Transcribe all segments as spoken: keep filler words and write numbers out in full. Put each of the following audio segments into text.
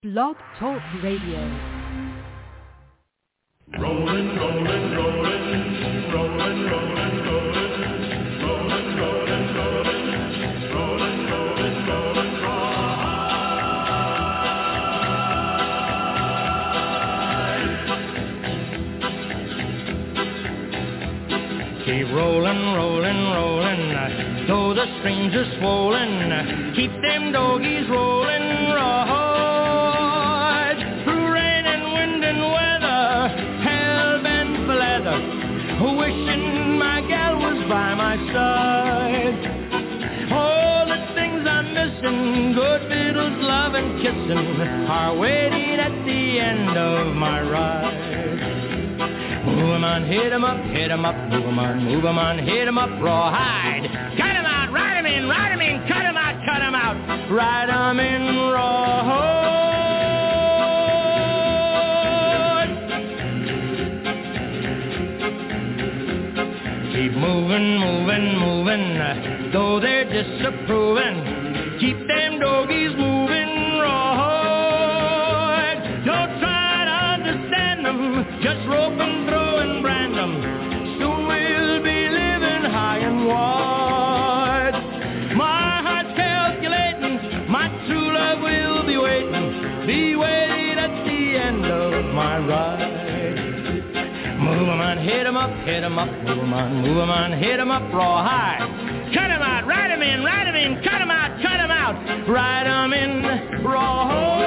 Blog Talk Radio. Rolling, rolling, rolling, rolling, rolling, rolling, rolling, rolling, rolling, rolling, rolling, rolling, rolling, right. Keep rolling, rolling, rolling, though the strings are swollen. Keep them doggies rolling, right. Through rain and wind and weather, hell bent for leather, wishing my gal was by my side. All the things I'm missing, good fiddles, love and kissing, are waiting at the end of my ride. Move 'em on, hit 'em up, hit 'em up, move 'em on, move 'em on, hit 'em up, rawhide. Cut 'em out, ride 'em in, ride 'em in, cut 'em out, cut 'em out, ride 'em in, rawhide. Keep moving, moving, moving, though they're disapproving. Keep them doggies moving, right. Don't try to understand them, just rope and throw and brand them. Soon we'll be living high and wide. My heart's calculating, my true love will be waiting, be waiting at the end of my ride. Move 'em on, hit 'em up, hit 'em up, move 'em on, move 'em on, hit 'em up, rawhide. Cut 'em out, ride 'em in, ride 'em in, cut 'em out, cut 'em out, ride 'em in, rawhide.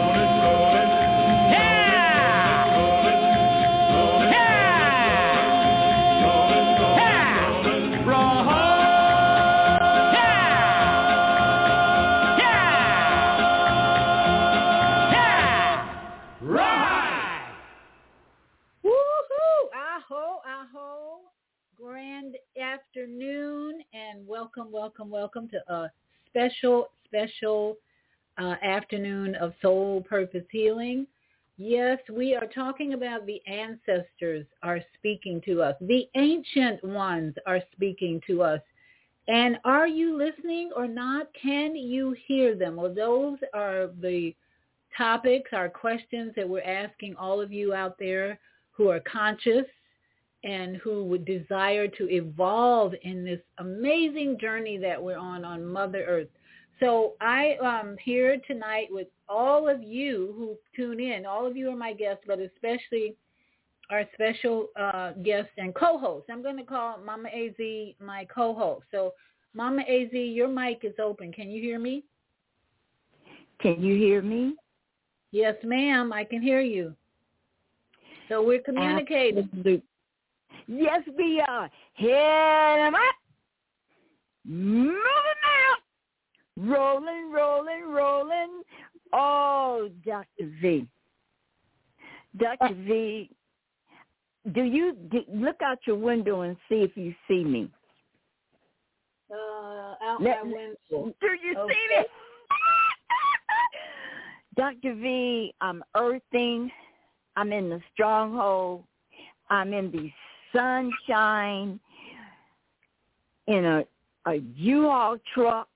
Afternoon and welcome, welcome, welcome to a special, special uh, afternoon of Soul Purpose Healing. Yes, we are talking about the ancestors are speaking to us. The ancient ones are speaking to us. And are you listening or not? Can you hear them? Well, those are the topics, our questions that we're asking all of you out there who are conscious and who would desire to evolve in this amazing journey that we're on on Mother Earth. So I am here tonight with all of you who tune in. All of you are my guests, but especially our special uh, guest and co-host. I'm going to call Mama A Z my co-host. So Mama A Z, your mic is open. Can you hear me? Can you hear me? Yes, ma'am. I can hear you. So we're communicating. Absolutely. Yes, we are. Hit 'em up. Move 'em out. Rolling, rolling, rolling. Oh, Doctor V. Doctor V, do you do, look out your window and see if you see me? Uh, out Let, my window. Do you okay. see me? Doctor V, I'm earthing. I'm in the stronghold. I'm in the sunshine, in a, a U-Haul truck.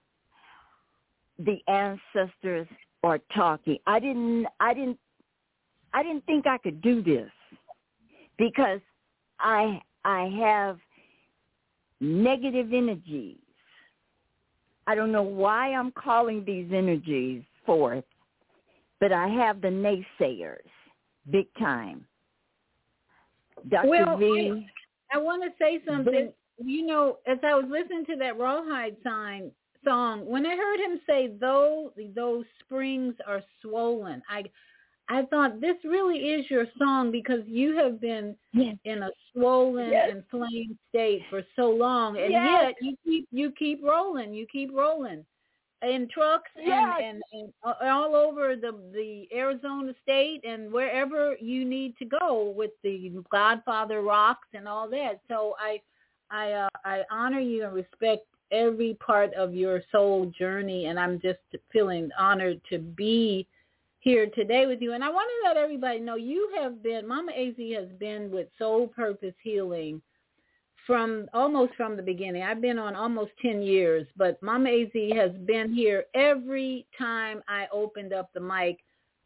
The ancestors are talking. I didn't I didn't I didn't think I could do this because I I have negative energies. I don't know why I'm calling these energies forth, but I have the naysayers big time. Doctor Well, V. I, I want to say something. You know, as I was listening to that Rawhide sign song, when I heard him say, though those springs are swollen, I I thought this really is your song because you have been yes. in a swollen, yes. inflamed state for so long, and yes. yet you keep you keep rolling, you keep rolling. In trucks and, yes. and, and all over the, the Arizona state and wherever you need to go with the Godfather rocks and all that. So I I uh, I honor you and respect every part of your soul journey, and I'm just feeling honored to be here today with you. And I want to let everybody know you have been, Mama A Z has been with Soul Purpose Healing from almost from the beginning. I've been on almost ten years, but Mama A Z has been here every time I opened up the mic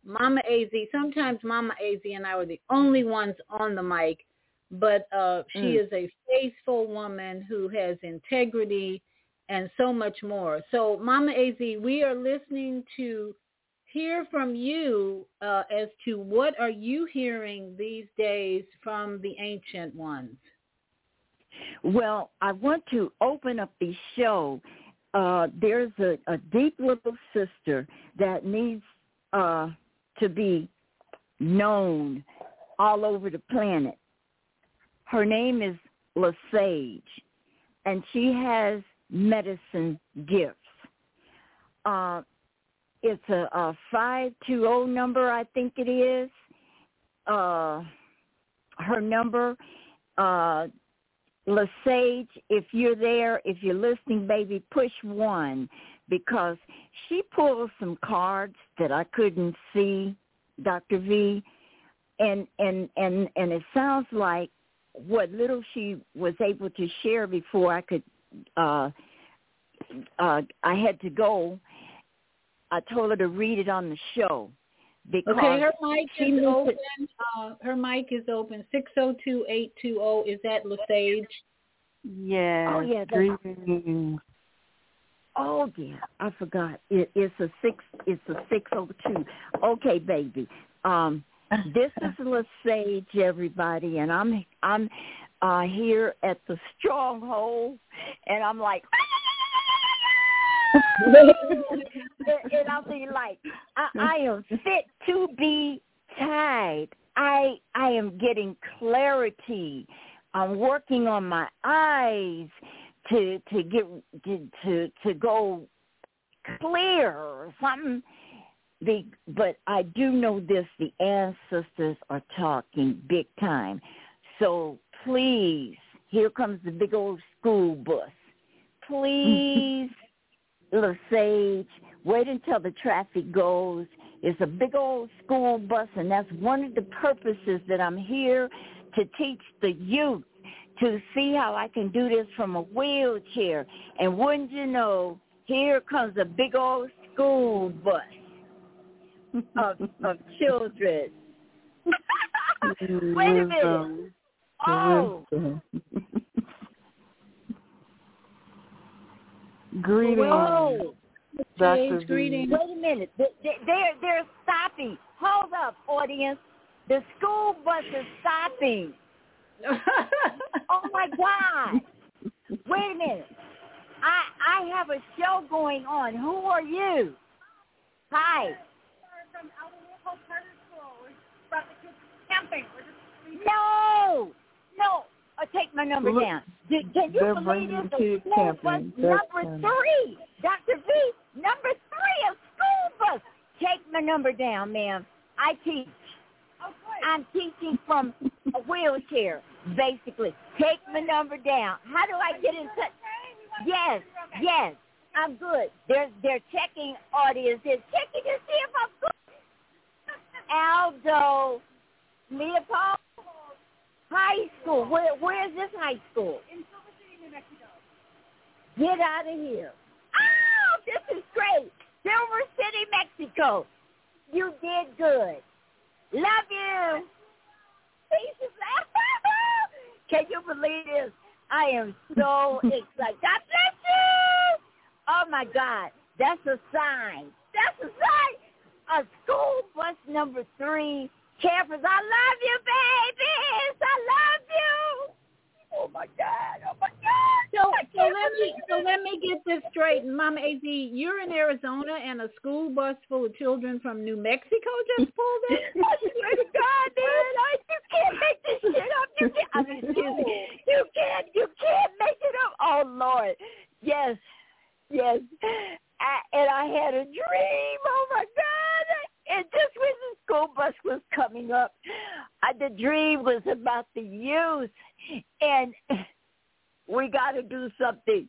Mama A Z. Sometimes Mama A Z and I are the only ones on the mic, but uh, she Mm. is a faithful woman who has integrity and so much more. So, Mama A Z, we are listening to hear from you uh, as to what are you hearing these days from the ancient ones. Well, I want to open up the show. Uh, there's a, a deep little sister that needs uh, to be known all over the planet. Her name is Lesage, and she has medicine gifts. Uh, it's a, a five two zero number, I think it is. Uh, her number, uh, Lesage, if you're there, if you're listening, baby, push one, because she pulled some cards that I couldn't see, Doctor V, and and and and it sounds like what little she was able to share before I could, uh, uh, I had to go. I told her to read it on the show. Because okay, her mic is to, open. Uh, her mic is open. six oh two, eight two oh. Is that Lesage? Yes. Oh, yeah. Greetings. Oh, yeah. I forgot. It, it's a six. It's a six oh two. Okay, baby. Um, this is Lesage, everybody, and I'm I'm uh, here at the Stronghold, and I'm like. And I'll be like, I, I am fit to be tied. I I am getting clarity. I'm working on my eyes to to get to to, to go clear or something. The, but I do know this: the ancestors are talking big time. So please, here comes the big old school bus. Please. Lesage, wait until the traffic goes. It's a big old school bus, and that's one of the purposes that I'm here to teach the youth to see how I can do this from a wheelchair. And wouldn't you know, here comes a big old school bus of, of children. Wait a minute. Oh. Greetings, oh, Doctor Sage, greetings. Wait a minute. They're, they're stopping. Hold up, audience. The school bus is stopping. Oh, my God. Wait a minute. I I have a show going on. Who are you? Hi. We're from Alamo Hope Charter School. We brought the kids camping. We're just No. No. Oh, take my number Look, down. Do, can you they're believe bringing this? kids School bus camping. That's number funny. three. Doctor V, number three of school bus. Take my number down, ma'am. I teach. oh, good. I'm teaching from a wheelchair, basically. Take my number down. How do I get in touch? Yes, yes, I'm good. They're they're checking audience. They're checking to see if I'm good. Aldo Leopold High School. Where where is this high school? In Silver City, New Mexico. Get out of here. Oh, this is great. Silver City, Mexico. You did good. Love you. Pieces. Can you believe this? I am so excited. God bless you. Oh, my God. That's a sign. That's a sign. A school bus number three. Campers, I love you, babies. I love you. Oh, my God. Oh, my God. So, so let me so let me get this straight, Mama A Z. You're in Arizona, and a school bus full of children from New Mexico just pulled in. I swear to God, man, I, you can't make this shit up. You can't. I mean, excuse me. You can't. You can't make it up. Oh Lord, yes, yes. I, and I had a dream. Oh my God! And just when the school bus was coming up, I, the dream was about the youth, and we got to do something.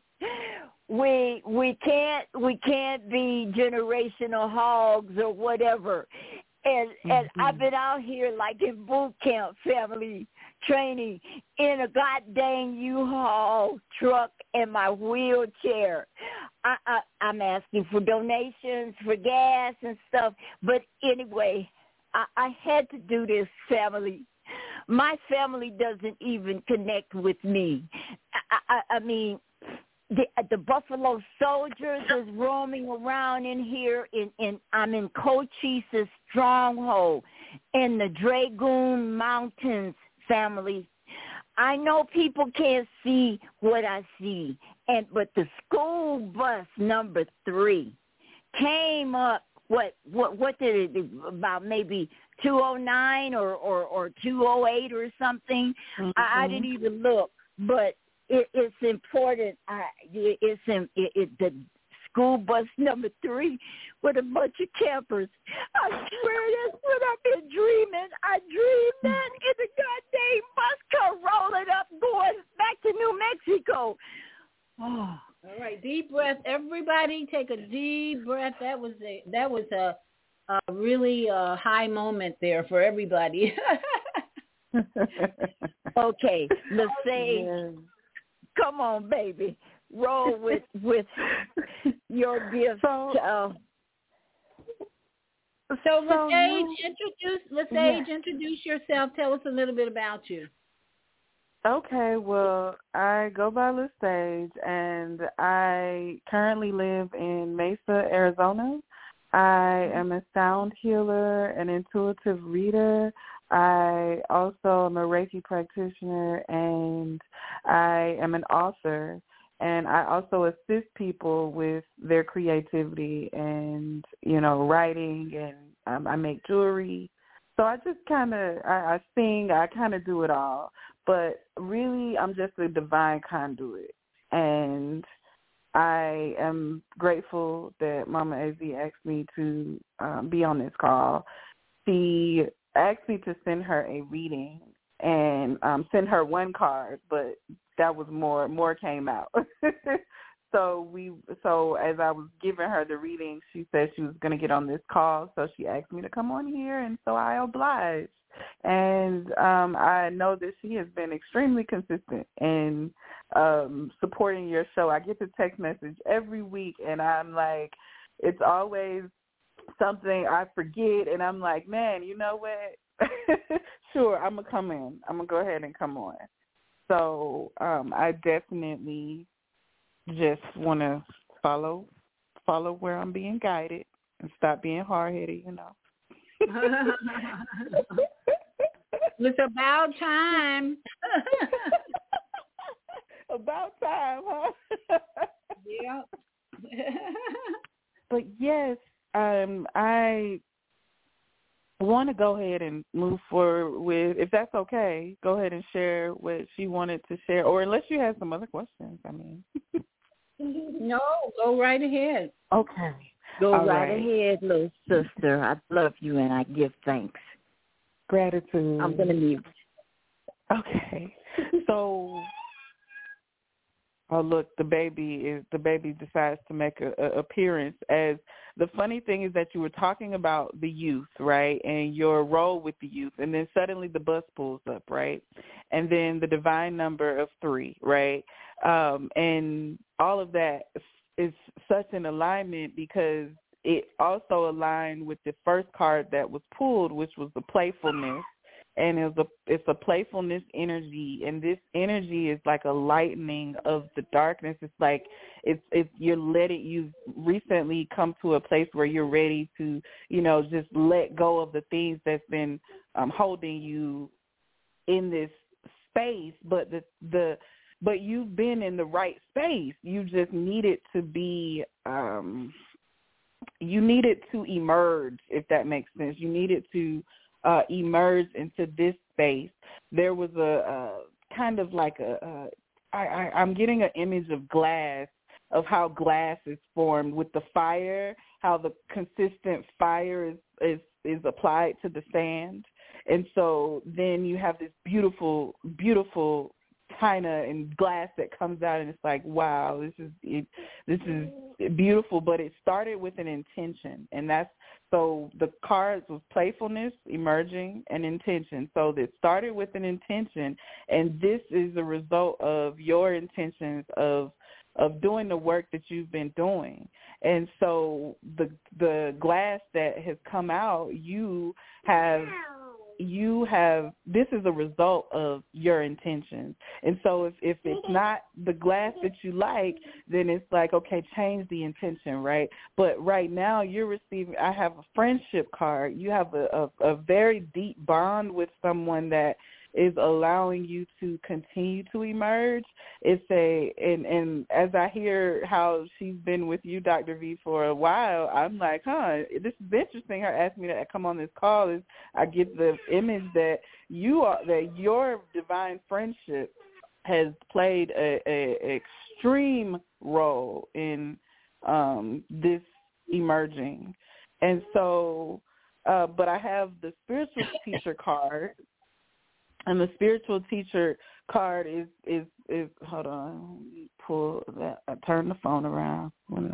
We we can't we can't be generational hogs or whatever. And and mm-hmm. I've been out here like in boot camp, family, training in a goddamn U-Haul truck in my wheelchair. I, I, I'm asking for donations for gas and stuff. But anyway, I, I had to do this, family. My family doesn't even connect with me. I, I, I mean, the, the Buffalo Soldiers is roaming around in here. In, in I'm in Cochise's stronghold in the Dragoon Mountains, family. I know people can't see what I see, and but the school bus number three came up. What what what did it about maybe two oh nine or, or, or two oh eight or something? Mm-hmm. I, I didn't even look, but it, it's important. I, it, it's in, it, it, the school bus number three with a bunch of campers. I swear that's what I've been dreaming. I dreamed that in the goddamn bus car rolling up going back to New Mexico. Oh. All right, deep breath. Everybody take a deep breath. That was a that was a, a really uh, high moment there for everybody. Okay, Lesage, yeah. Come on, baby. Roll with with your gift. So, uh, so so Lesage, you, introduce Lesage, yeah. introduce yourself. Tell us a little bit about you. Okay, well, I go by Lesage, and I currently live in Mesa, Arizona. I am a sound healer, an intuitive reader. I also am a Reiki practitioner, and I am an author. And I also assist people with their creativity and, you know, writing, and um, I make jewelry. So I just kind of, I, I sing, I kind of do it all. But really, I'm just a divine conduit. And I am grateful that Mama A Z asked me to um, be on this call. She asked me to send her a reading and um, send her one card, but that was more, more came out. So we, so as I was giving her the reading, she said she was going to get on this call. So she asked me to come on here, and so I obliged. And um, I know that she has been extremely consistent in um, supporting your show. I get the text message every week, and I'm like, it's always something I forget, and I'm like, man, you know what? Sure, I'm going to come in. I'm going to go ahead and come on. So um, I definitely just want to follow follow where I'm being guided and stop being hard-headed, you know. It's about time. About time, huh? Yeah. But yes, um, I want to go ahead and move forward with, if that's okay, go ahead and share what she wanted to share, or unless you have some other questions, I mean. No, go right ahead. Okay. Go All right, right ahead, little sister. I love you, and I give thanks. Gratitude. I'm going to mute. Okay. So, oh, look, the baby is the baby decides to make a, a appearance. As the funny thing is that you were talking about the youth, right, and your role with the youth, and then suddenly the bus pulls up, right, and then the divine number of three, right, um, and all of that is such an alignment because it also aligned with the first card that was pulled, which was the playfulness. And it was a, it's a playfulness energy, and this energy is like a lightening of the darkness. It's like it's it's you're letting you've recently come to a place where you're ready to, you know, just let go of the things that's been um, holding you in this space. But the the but you've been in the right space. You just needed to be. Um, you needed to emerge, if that makes sense. You needed to. Uh, emerge into this space. There was a, a kind of like a, a I, I, I'm getting an image of glass, of how glass is formed with the fire, how the consistent fire is, is, is applied to the sand. And so then you have this beautiful, beautiful china and glass that comes out, and it's like, wow, this is it, this is beautiful. But it started with an intention, and that's so the cards was playfulness, emerging, and intention. So it started with an intention, and this is a result of your intentions of of doing the work that you've been doing. And so the the glass that has come out, you have you have this is a result of your intentions. And so if, if it's not the glass that you like, then it's like, okay, change the intention, right? But right now you're receiving, I have a friendship card. You have a, a, a very deep bond with someone that is allowing you to continue to emerge. It's a, and, and as I hear how she's been with you, Doctor V, for a while, I'm like, huh, this is interesting. Her asking me to come on this call is I get the image that you are, that your divine friendship has played a, a extreme role in um, this emerging. And so, uh, but I have the spiritual teacher card. And the spiritual teacher card is, is, is hold on, let me pull that, I turn the phone around.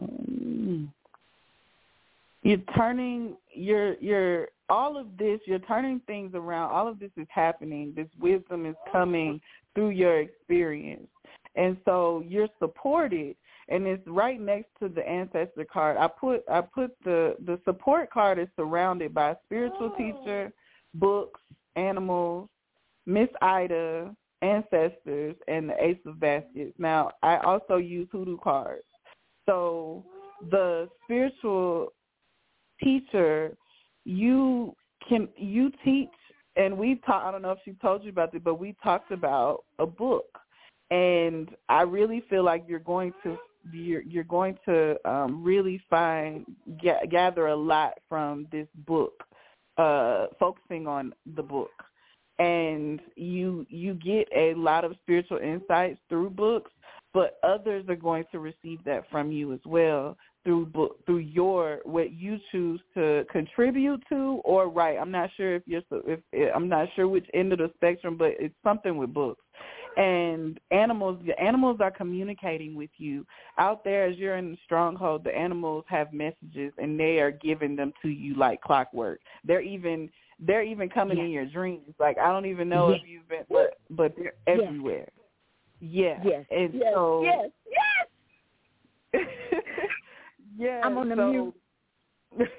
You're turning, you're, you're, all of this, you're turning things around. All of this is happening. This wisdom is coming through your experience. And so you're supported, and it's right next to the ancestor card. I put, I put the, the support card is surrounded by a spiritual teacher, books, animals, Miss Ida, ancestors, and the Ace of Baskets. Now, I also use hoodoo cards. So the spiritual teacher, you can you teach, and we talked, I don't know if she told you about it, but we talked about a book. And I really feel like you're going to you're, you're going to um, really find ga- gather a lot from this book, uh, focusing on the book. And you you get a lot of spiritual insights through books, but others are going to receive that from you as well through book, through your what you choose to contribute to or write. I'm not sure if you're if I'm not sure which end of the spectrum, but it's something with books. And animals, the animals are communicating with you out there as you're in the stronghold. The animals have messages, and they are giving them to you like clockwork. They're even They're even coming yes. in your dreams. Like, I don't even know yes. if you've been, but, but they're everywhere. Yes. Yes. And yes. so. Yes. Yes. yes. I'm on the so, mute.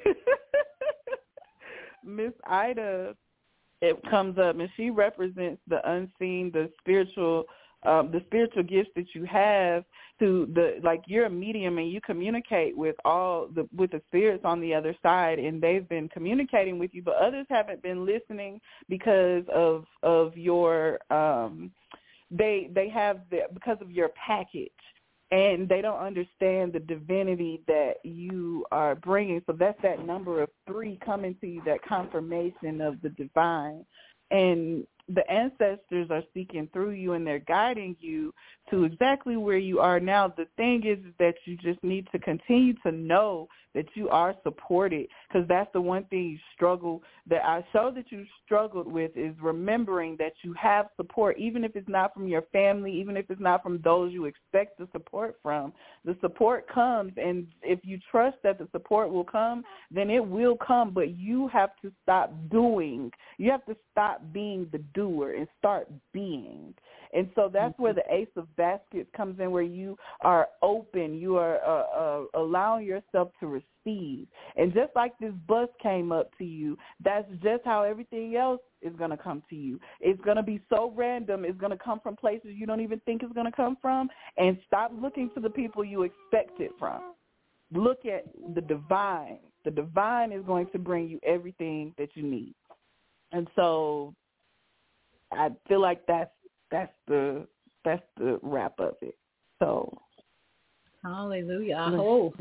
Miss Ida, it comes up, and she represents the unseen, the spiritual, um, the spiritual gifts that you have. To the like, you're a medium, and you communicate with all the with the spirits on the other side, and they've been communicating with you, but others haven't been listening because of of your um, they they have the, because of your package, and they don't understand the divinity that you are bringing. So that's that number of three coming to you, that confirmation of the divine. And the ancestors are speaking through you, and they're guiding you to exactly where you are now. The thing is, is that you just need to continue to know that you are supported, because that's the one thing you struggle, that I show that you struggled with, is remembering that you have support, even if it's not from your family, even if it's not from those you expect the support from. The support comes, and if you trust that the support will come, then it will come, but you have to stop doing. You have to stop being the doer and start being. And so that's where the Ace of Baskets comes in, where you are open, you are uh, uh, allowing yourself to receive. And just like this bus came up to you, that's just how everything else is going to come to you. It's going to be so random. It's going to come from places you don't even think it's going to come from. And stop looking to the people you expect it from. Look at the divine. The divine is going to bring you everything that you need. And so I feel like that's that's the that's the wrap of it. So hallelujah. Aho.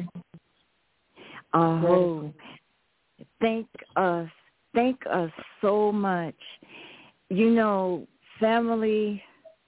Aho. Thank us. Thank us so much. You know, family,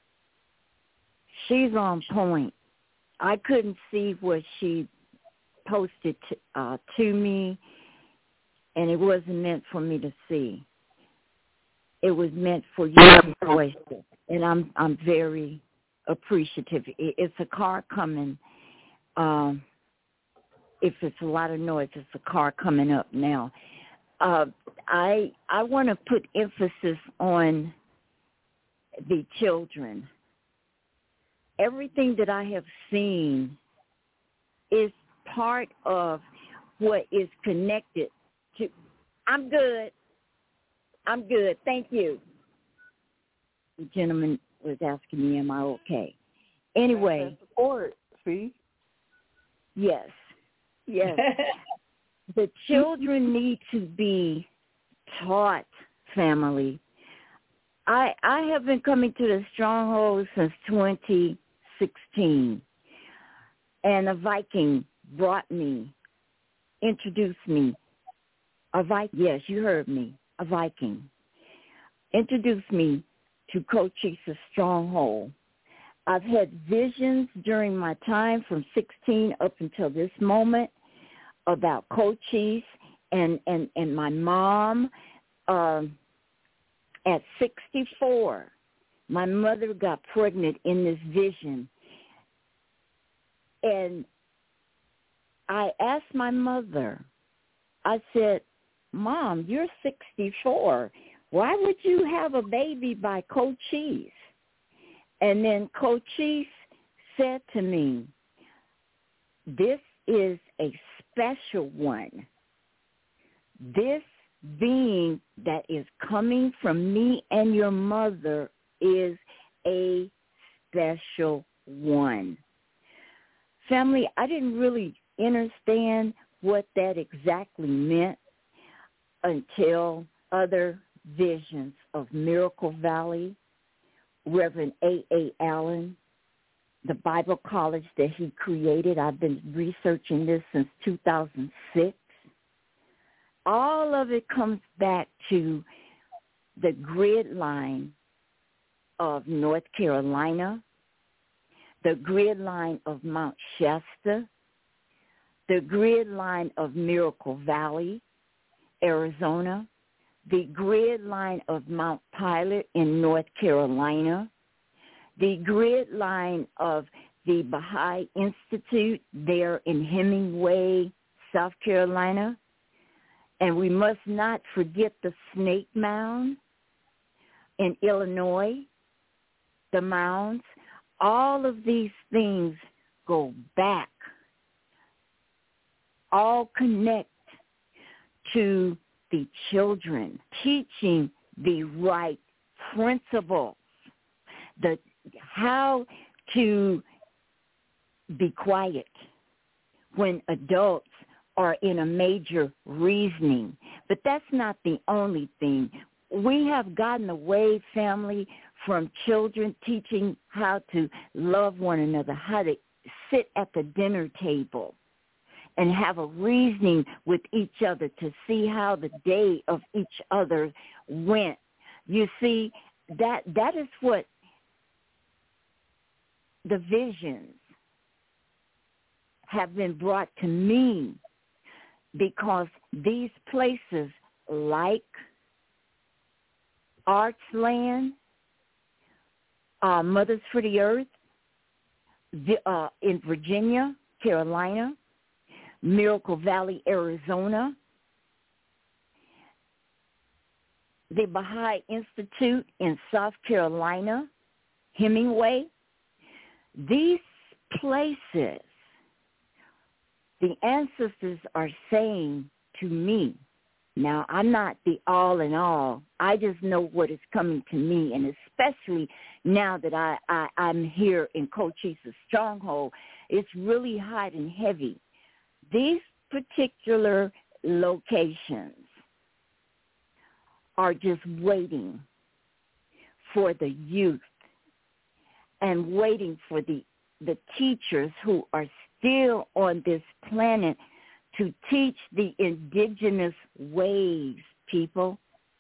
she's on point. I couldn't see what she posted to, uh, to me, and it wasn't meant for me to see. It was meant for you to voice it. and I'm I'm very appreciative. It's a car coming. Um, if it's a lot of noise, it's a car coming up now. Uh, I I want to put emphasis on the children. Everything that I have seen is part of what is connected to. I'm good. I'm good. Thank you. The gentleman was asking me, am I okay? Anyway. Support, see? Yes. Yes. The children need to be taught, family. I I have been coming to the Stronghold since twenty sixteen, and a Viking brought me, introduced me. A Viking, yes, you heard me, a Viking, introduced me to Cochisa's Stronghold. I've had visions during my time from sixteen up until this moment about Cochise and, and, and my mom. Um, at sixty-four, my mother got pregnant in this vision. And I asked my mother, I said, Mom, you're sixty-four. Why would you have a baby by Cochise? And then Cochise said to me, this is a special one. This being that is coming from me and your mother is a special one. Family, I didn't really understand what that exactly meant until other visions of Miracle Valley, Reverend A A. Allen, the Bible college that he created. I've been researching this since two thousand six. All of it comes back to the grid line of North Carolina, the grid line of Mount Shasta, the grid line of Miracle Valley, Arizona, the grid line of Mount Pilot in North Carolina, the grid line of the Baha'i Institute there in Hemingway, South Carolina. And we must not forget the Snake Mound in Illinois, the mounds. All of these things go back, all connect to the children, teaching the right principles, the how to be quiet when adults are in a major reasoning. But that's not the only thing. We have gotten away, family, from children teaching how to love one another, how to sit at the dinner table and have a reasoning with each other to see how the day of each other went. You see, that that is what the visions have been brought to me, because these places like Arts Land, uh, Mothers for the Earth, the, uh, in Virginia, Carolina, Miracle Valley, Arizona, the Baha'i Institute in South Carolina, Hemingway, these places, the ancestors are saying to me, now I'm not the all in all, I just know what is coming to me, and especially now that I, I, I'm here in Cochisa's Stronghold, it's really hot and heavy. These particular locations are just waiting for the youth and waiting for the, the teachers who are still on this planet to teach the indigenous ways, people.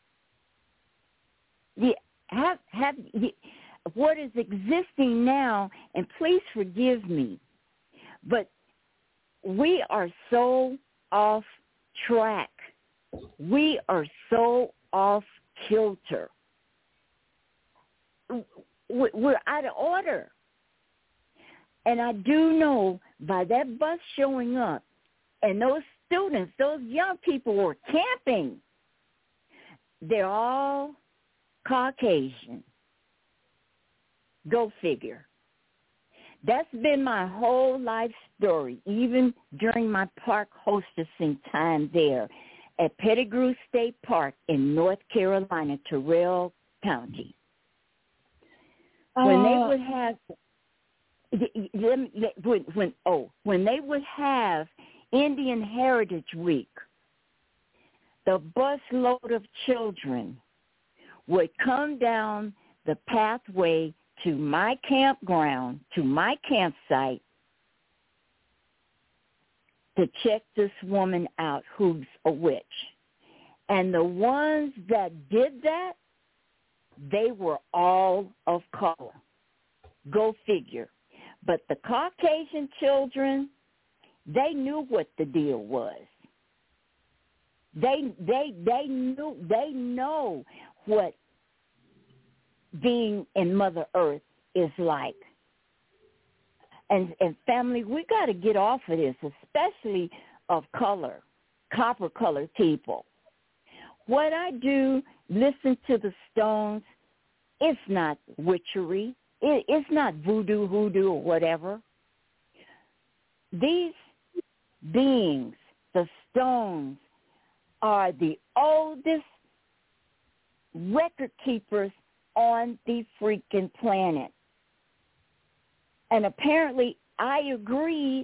The, have, have, the, what is existing now, and please forgive me, but we are so off track. We are so off kilter. we're out of order. And I do know by that bus showing up and those students, those young people were camping, they're all Caucasian. Go figure. That's been my whole life story, even during my park hostessing time there at Pettigrew State Park in North Carolina, Terrell County. Uh, when they would have, when, when, oh, when they would have Indian Heritage Week, the bus load of children would come down the pathway to my campground, to my campsite, to check this woman out who's a witch. And the ones that did that, they were all of color. Go figure. But the Caucasian children, they knew what the deal was. They they they knew they know what being in Mother Earth is like. And and family, we got to get off of this, especially of color, copper colored people. What I do, listen to the Stones, it's not witchery. It, it's not voodoo, hoodoo, or whatever. These beings, the Stones, are the oldest record keepers on the freaking planet. And apparently I agreed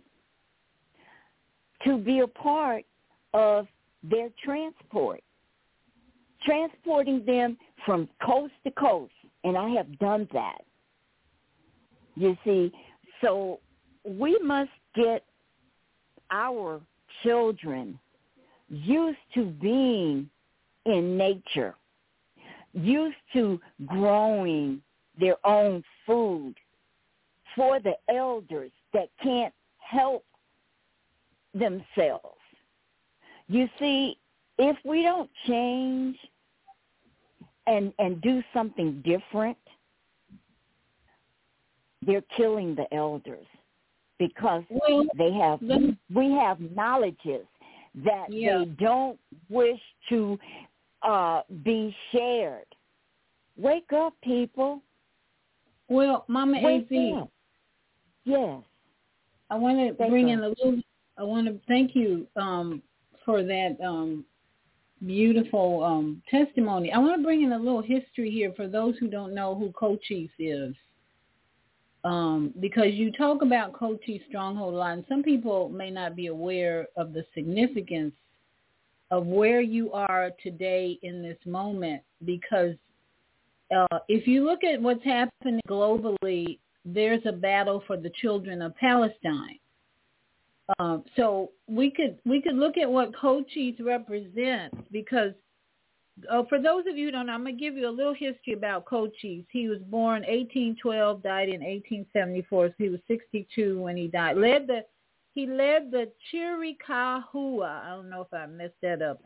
to be a part of their transport, transporting them from coast to coast, and I have done that. You see, so we must get our children used to being in nature, used to growing their own food for the elders that can't help themselves. You see, if we don't change and and do something different, they're killing the elders because well, they have then, we have knowledges that yeah. they don't wish to uh, be shared. Wake up, people. Well, Mama Wake A Z, up. Yes. I want to thank bring you. in a little. I want to thank you um, for that um, beautiful um, testimony. I want to bring in a little history here for those who don't know who Cochise is. Um, because you talk about Cochise Stronghold a lot, and some people may not be aware of the significance of where you are today in this moment, because uh, if you look at what's happening globally, there's a battle for the children of Palestine. Uh, so we could we could look at what Cochise represents, because Uh, for those of you who don't know, I'm going to give you a little history about Cochise. He was born eighteen twelve, died in eighteen seventy-four, so he was sixty-two when he died. Led the He led the Chiricahua, I don't know if I messed that up,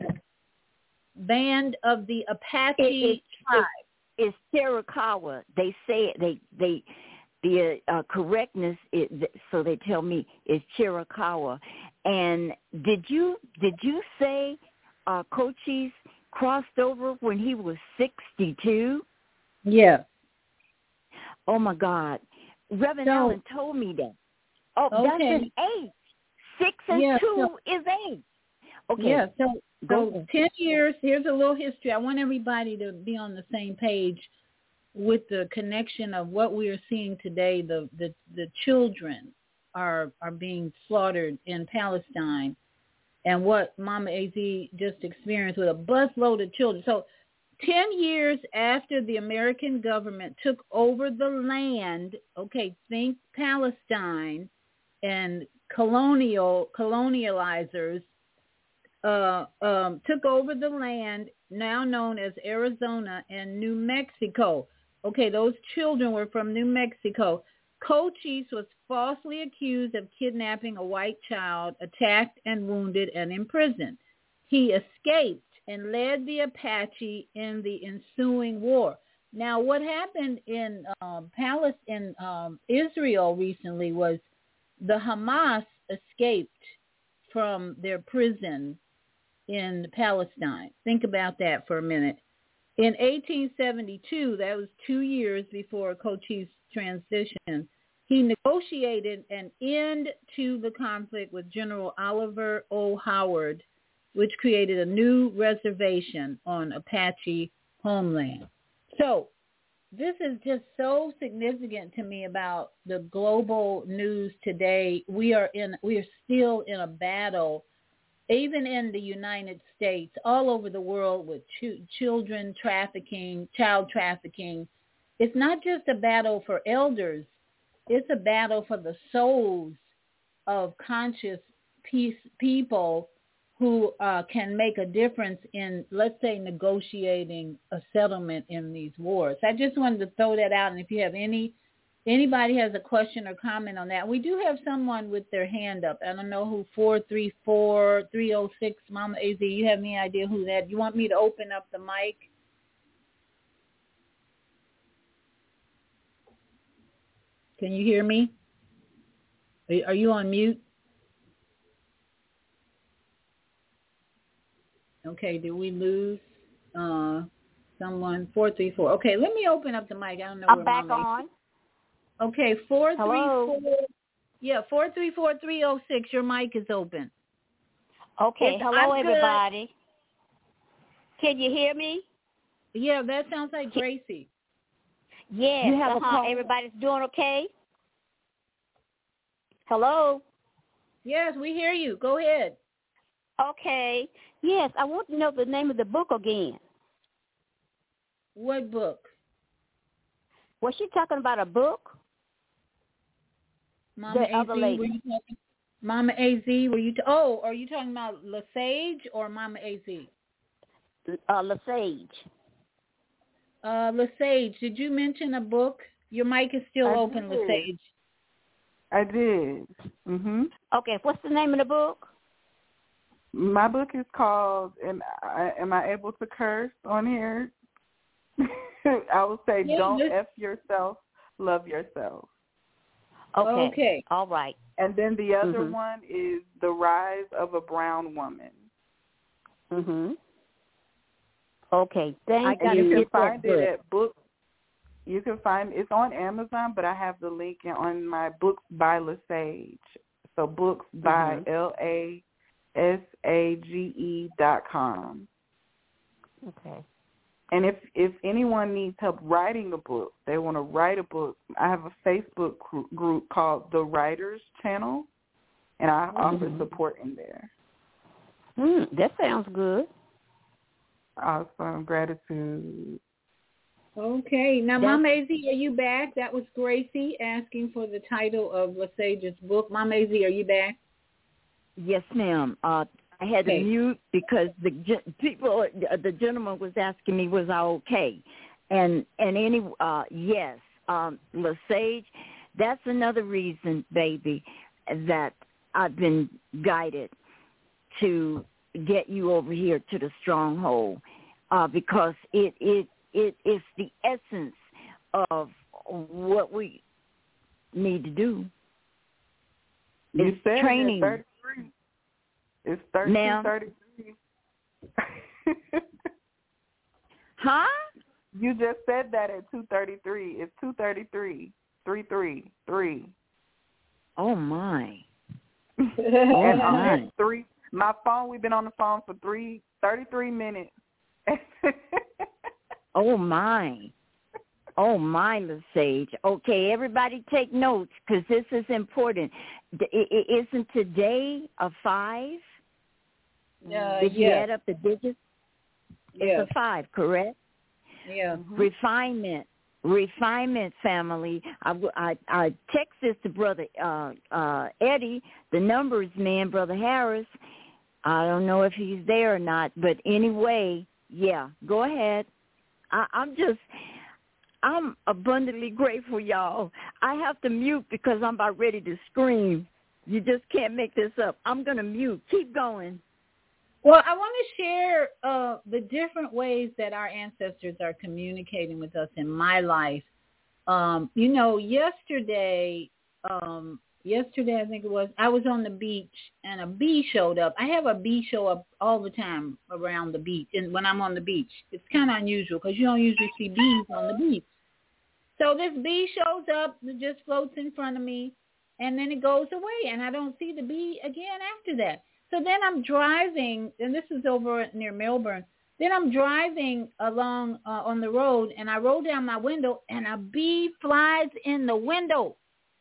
band of the Apache it, it, tribe. It, it's Chiricahua. They say it, they they the uh, correctness is, so they tell me, is Chiricahua. And did you did you say uh, Cochise crossed over when he was sixty-two? Yeah. Oh, my God. Reverend so, Allen told me that. Oh, okay. that's an eight. Six and yeah, two so, is eight. Okay. Yeah, so, Go so ten years, here's a little history. I want everybody to be on the same page with the connection of what we are seeing today. The, the, the children are are being slaughtered in Palestine, and what Mama A Z just experienced with a busload of children. So ten years after the American government took over the land, okay, think Palestine, and colonial colonializers uh, um, took over the land now known as Arizona and New Mexico. Okay, those children were from New Mexico. Cochise was falsely accused of kidnapping a white child, attacked and wounded and imprisoned. He escaped and led the Apache in the ensuing war. Now, what happened in um, Palestine, in um, Israel recently was the Hamas escaped from their prison in Palestine. Think about that for a minute. In eighteen seventy-two, that was two years before Cochise transition, he negotiated an end to the conflict with General Oliver O. Howard, which created a new reservation on Apache homeland. So this is just so significant to me about the global news today. We are in, we are still in a battle, even in the United States, all over the world, with ch- children trafficking, child trafficking. It's not just a battle for elders. It's a battle for the souls of conscious peace people who uh, can make a difference in, let's say, negotiating a settlement in these wars. I just wanted to throw that out, and if you have any, anybody has a question or comment on that. We do have someone with their hand up. I don't know who, four three four, three oh six, Mama A Z. You have any idea who that? You want me to open up the mic? Can you hear me? Are you on mute? Okay, did we lose uh, someone? four three four. Okay, let me open up the mic. I don't know I'm where back Mama on. Is. Okay, four three four. Hello. Yeah, four three four three oh six. Your mic is open. Okay, It's, hello I'm everybody. Good. Can you hear me? Yeah, that sounds like Gracie. Yes. You have a uh-huh. call? Everybody's doing okay? Hello. Yes, we hear you. Go ahead. Okay. Yes, I want to know the name of the book again. What book? Was she talking about a book? Mama the A Z, other lady. were you talking? Mama A Z, were you? T- oh, are you talking about Lesage or Mama A Z? Uh, Lesage. Uh, Lesage, did you mention a book? Your mic is still I open, did. Lesage. I did. Mhm. Okay, what's the name of the book? My book is called "Am I, Am I Able to Curse on Here?" I would say, Yeah, "Don't this- F yourself, love yourself." Okay. Okay. All right. And then the other Mhm. one is "The Rise of a Brown Woman." Mhm. Okay. Thank I got you. you can Get that find book. it at book. You can find it's on Amazon, but I have the link on my Books by Lesage. So Books by Mhm. L A S A G E dot com. Okay. And if if anyone needs help writing a book, they want to write a book, I have a Facebook group called The Writers Channel, and I Mm-hmm. offer support in there. Mm, that sounds good. Awesome. Gratitude. Okay. Now, That's- Mama A Z, are you back? That was Gracie asking for the title of Lesage's book. Mama A Z, are you back? Yes, ma'am. Uh, I had Okay. to mute because the gen- people, the gentleman was asking me, was I okay? And and any, uh, yes, um, Lesage, that's another reason, baby, that I've been guided to get you over here to the stronghold, uh, because it it it is the essence of what we need to do. You It's said training. It at thirty-three. It's thirty-two Now- thirty-three. Huh? You just said that at two thirty-three. It's two thirty-three. Three three three. Oh my. And I'm my. at three. My phone. We've been on the phone for three thirty-three minutes. Oh my. Oh my, Lesage. Okay, everybody take notes because this is important. D- i- i- Isn't today a five? Uh, Did you yeah. add up the digits? Yeah. It's a five, correct? Yeah. Refinement. Refinement, family. I, w- I, I text this to Brother uh, uh, Eddie, the numbers man, Brother Harris. I don't know if he's there or not, but anyway, yeah, go ahead. I, I'm just, I'm abundantly grateful, y'all. I have to mute because I'm about ready to scream. You just can't make this up. I'm going to mute. Keep going. Well, I want to share uh, the different ways that our ancestors are communicating with us in my life. Um, you know, yesterday, um, yesterday I think it was, I was on the beach and a bee showed up. I have a bee show up all the time around the beach, and when I'm on the beach, it's kind of unusual because you don't usually see bees on the beach. So this bee shows up, it just floats in front of me, and then it goes away, and I don't see the bee again after that. So then I'm driving, and this is over near Melbourne. Then I'm driving along uh, on the road, and I roll down my window, and a bee flies in the window.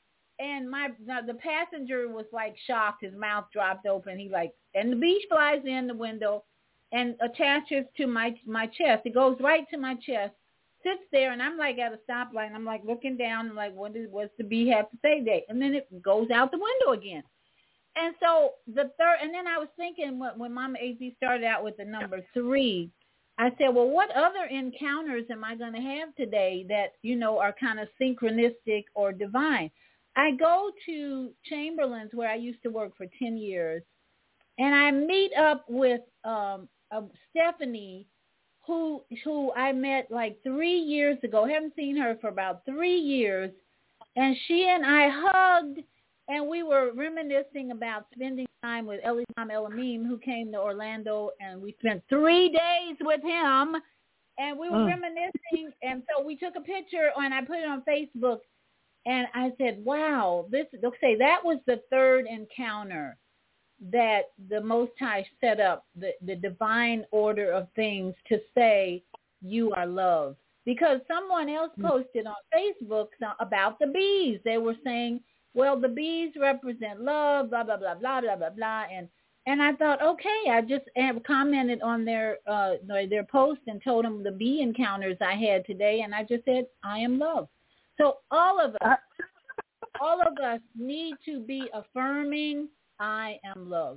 And my the passenger was like shocked. His mouth dropped open. He like, and the bee flies in the window and attaches to my my chest. It goes right to my chest, sits there, and I'm like at a stoplight. And I'm like looking down, and like, what does what's the bee have to say today? And then it goes out the window again. And so the third, and then I was thinking when, when Mama A Z started out with the number three, I said, well, what other encounters am I going to have today that, you know, are kind of synchronistic or divine? I go to Chamberlain's where I used to work for ten years, and I meet up with um, uh, Stephanie, who who I met like three years ago. I haven't seen her for about three years, and she and I hugged. And we were reminiscing about spending time with Elisam Elamim, who came to Orlando, and we spent three days with him, and we were mm. reminiscing. And so we took a picture, and I put it on Facebook, and I said, wow, this, okay, that was the third encounter that the Most High set up, the, the divine order of things to say, you are loved. Because someone else posted on Facebook about the bees. They were saying, well, the bees represent love, blah, blah, blah, blah, blah, blah, blah. And and I thought, okay, I just commented on their uh, their post and told them the bee encounters I had today. And I just said, I am love. So all of us, all of us need to be affirming, I am love.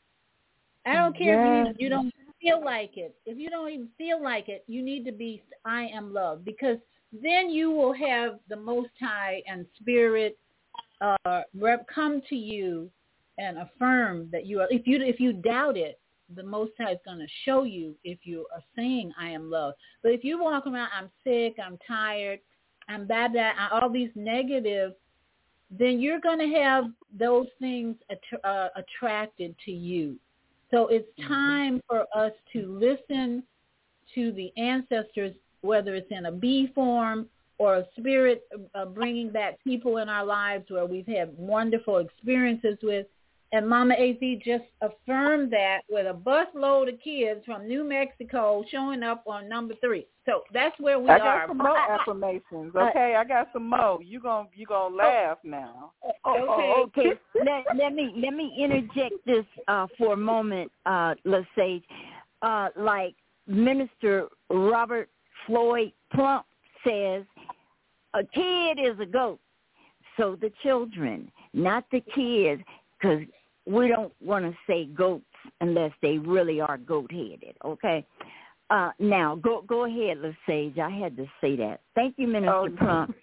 I don't care yes. if you, you don't feel like it. If you don't even feel like it, you need to be, I am love. Because then you will have the Most High and Spirit Uh, rep, come to you and affirm that you are. If you if you doubt it, the Most High is going to show you if you are saying I am loved. But if you walk around, I'm sick, I'm tired, I'm bad, bad, all these negatives, then you're going to have those things att- uh, attracted to you. So it's time for us to listen to the ancestors, whether it's in a bee form or a spirit uh, bringing back people in our lives where we've had wonderful experiences with. And Mama A Z just affirmed that with a busload of kids from New Mexico showing up on number three. So that's where we I are. I got some more affirmations, okay? I got some more. You gonna you gonna laugh now. Oh, oh, okay. let, let me let me interject this uh, for a moment, uh, LaSage. Uh, like Minister Robert Floyd Plump says, a kid is a goat. So the children, not the kids, because we don't want to say goats unless they really are goat-headed, okay? Uh, now, go go ahead, LaSage. I had to say that. Thank you, Minister oh, Plump.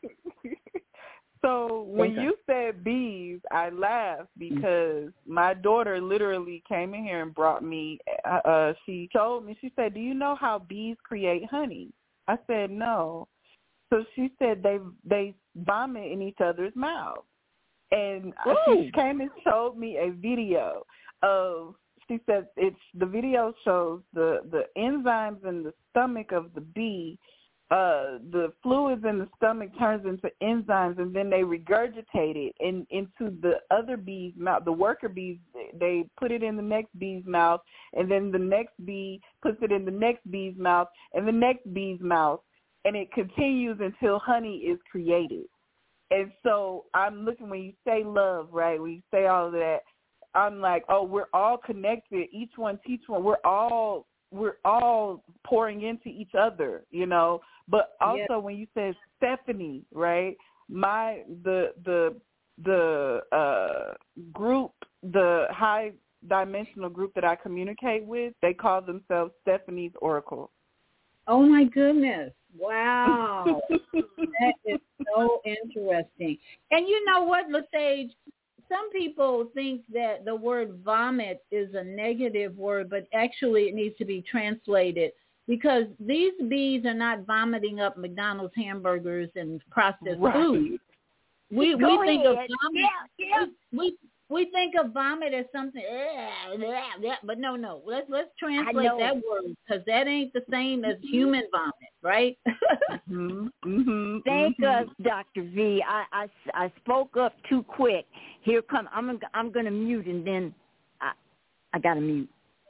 So when okay. you said bees, I laughed because my daughter literally came in here and brought me, uh, she told me, she said, do you know how bees create honey? I said, no. So she said they they vomit in each other's mouths. And Ooh. she came and showed me a video of, she said it's, the video shows the, the enzymes in the stomach of the bee. Uh, the fluids in the stomach turns into enzymes, and then they regurgitate it in, into the other bee's mouth. The worker bees, they put it in the next bee's mouth, and then the next bee puts it in the next bee's mouth, and the next bee's mouth, and it continues until honey is created. And so I'm looking, when you say love, right, when you say all of that, I'm like, oh, we're all connected. Each one teach one. We're all we're all pouring into each other, you know. But also yeah. when you said Stephanie, right, my the the the uh, group, the high dimensional group that I communicate with, they call themselves Stephanie's Oracle. Oh my goodness. Wow. That is so interesting. And you know what, LaSage? some people think that the word vomit is a negative word, but actually it needs to be translated because these bees are not vomiting up McDonald's hamburgers and processed right. food. We Go we think ahead. of vomit. Yeah, yeah. We, we we think of vomit as something, but no, no. Let's let's translate that word because that ain't the same as human vomit, right? mm-hmm, mm-hmm, Thank mm-hmm. us, Doctor V. I, I, I spoke up too quick. Here come. I'm I'm going to mute and then I I got to mute.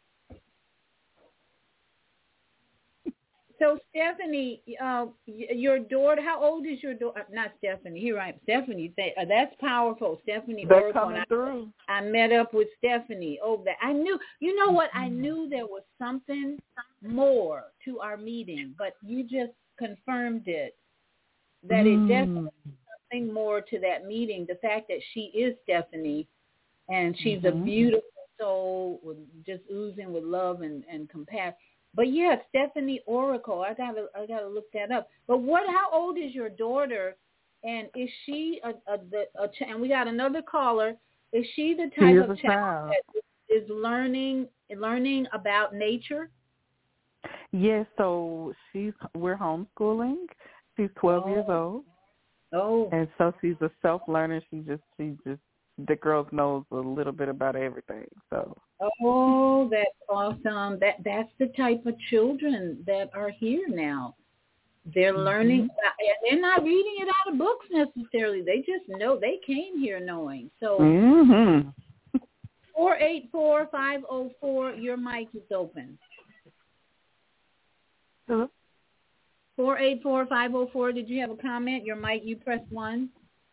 So Stephanie, uh, your daughter, how old is your daughter? Not Stephanie. Here I am, Stephanie. Uh, that's powerful, Stephanie. They're Oracle. coming I, through. I met up with Stephanie. Oh, that I knew. You know what? I knew there was something more to our meeting, but you just confirmed it. That mm. it definitely something more to that meeting. The fact that she is Stephanie, and she's mm-hmm. a beautiful soul, with just oozing with love and, and compassion. But yeah, Stephanie Oracle. I gotta, I gotta look that up. But what? How old is your daughter? And is she a, a, a, a and we got another caller. Is she the type of child that is learning, learning about nature? Yes. So she's we're homeschooling. She's twelve oh. years old. Oh. And so she's a self learner. She just, she just, the girl knows a little bit about everything. So. Oh, that's awesome. That that's the type of children that are here now. They're mm-hmm. learning, and they're not reading it out of books necessarily. They just know. They came here knowing. So, mm-hmm. four eight four, five oh four, your mic is open. Hello? four eight four, five oh four, did you have a comment? Your mic, you pressed one.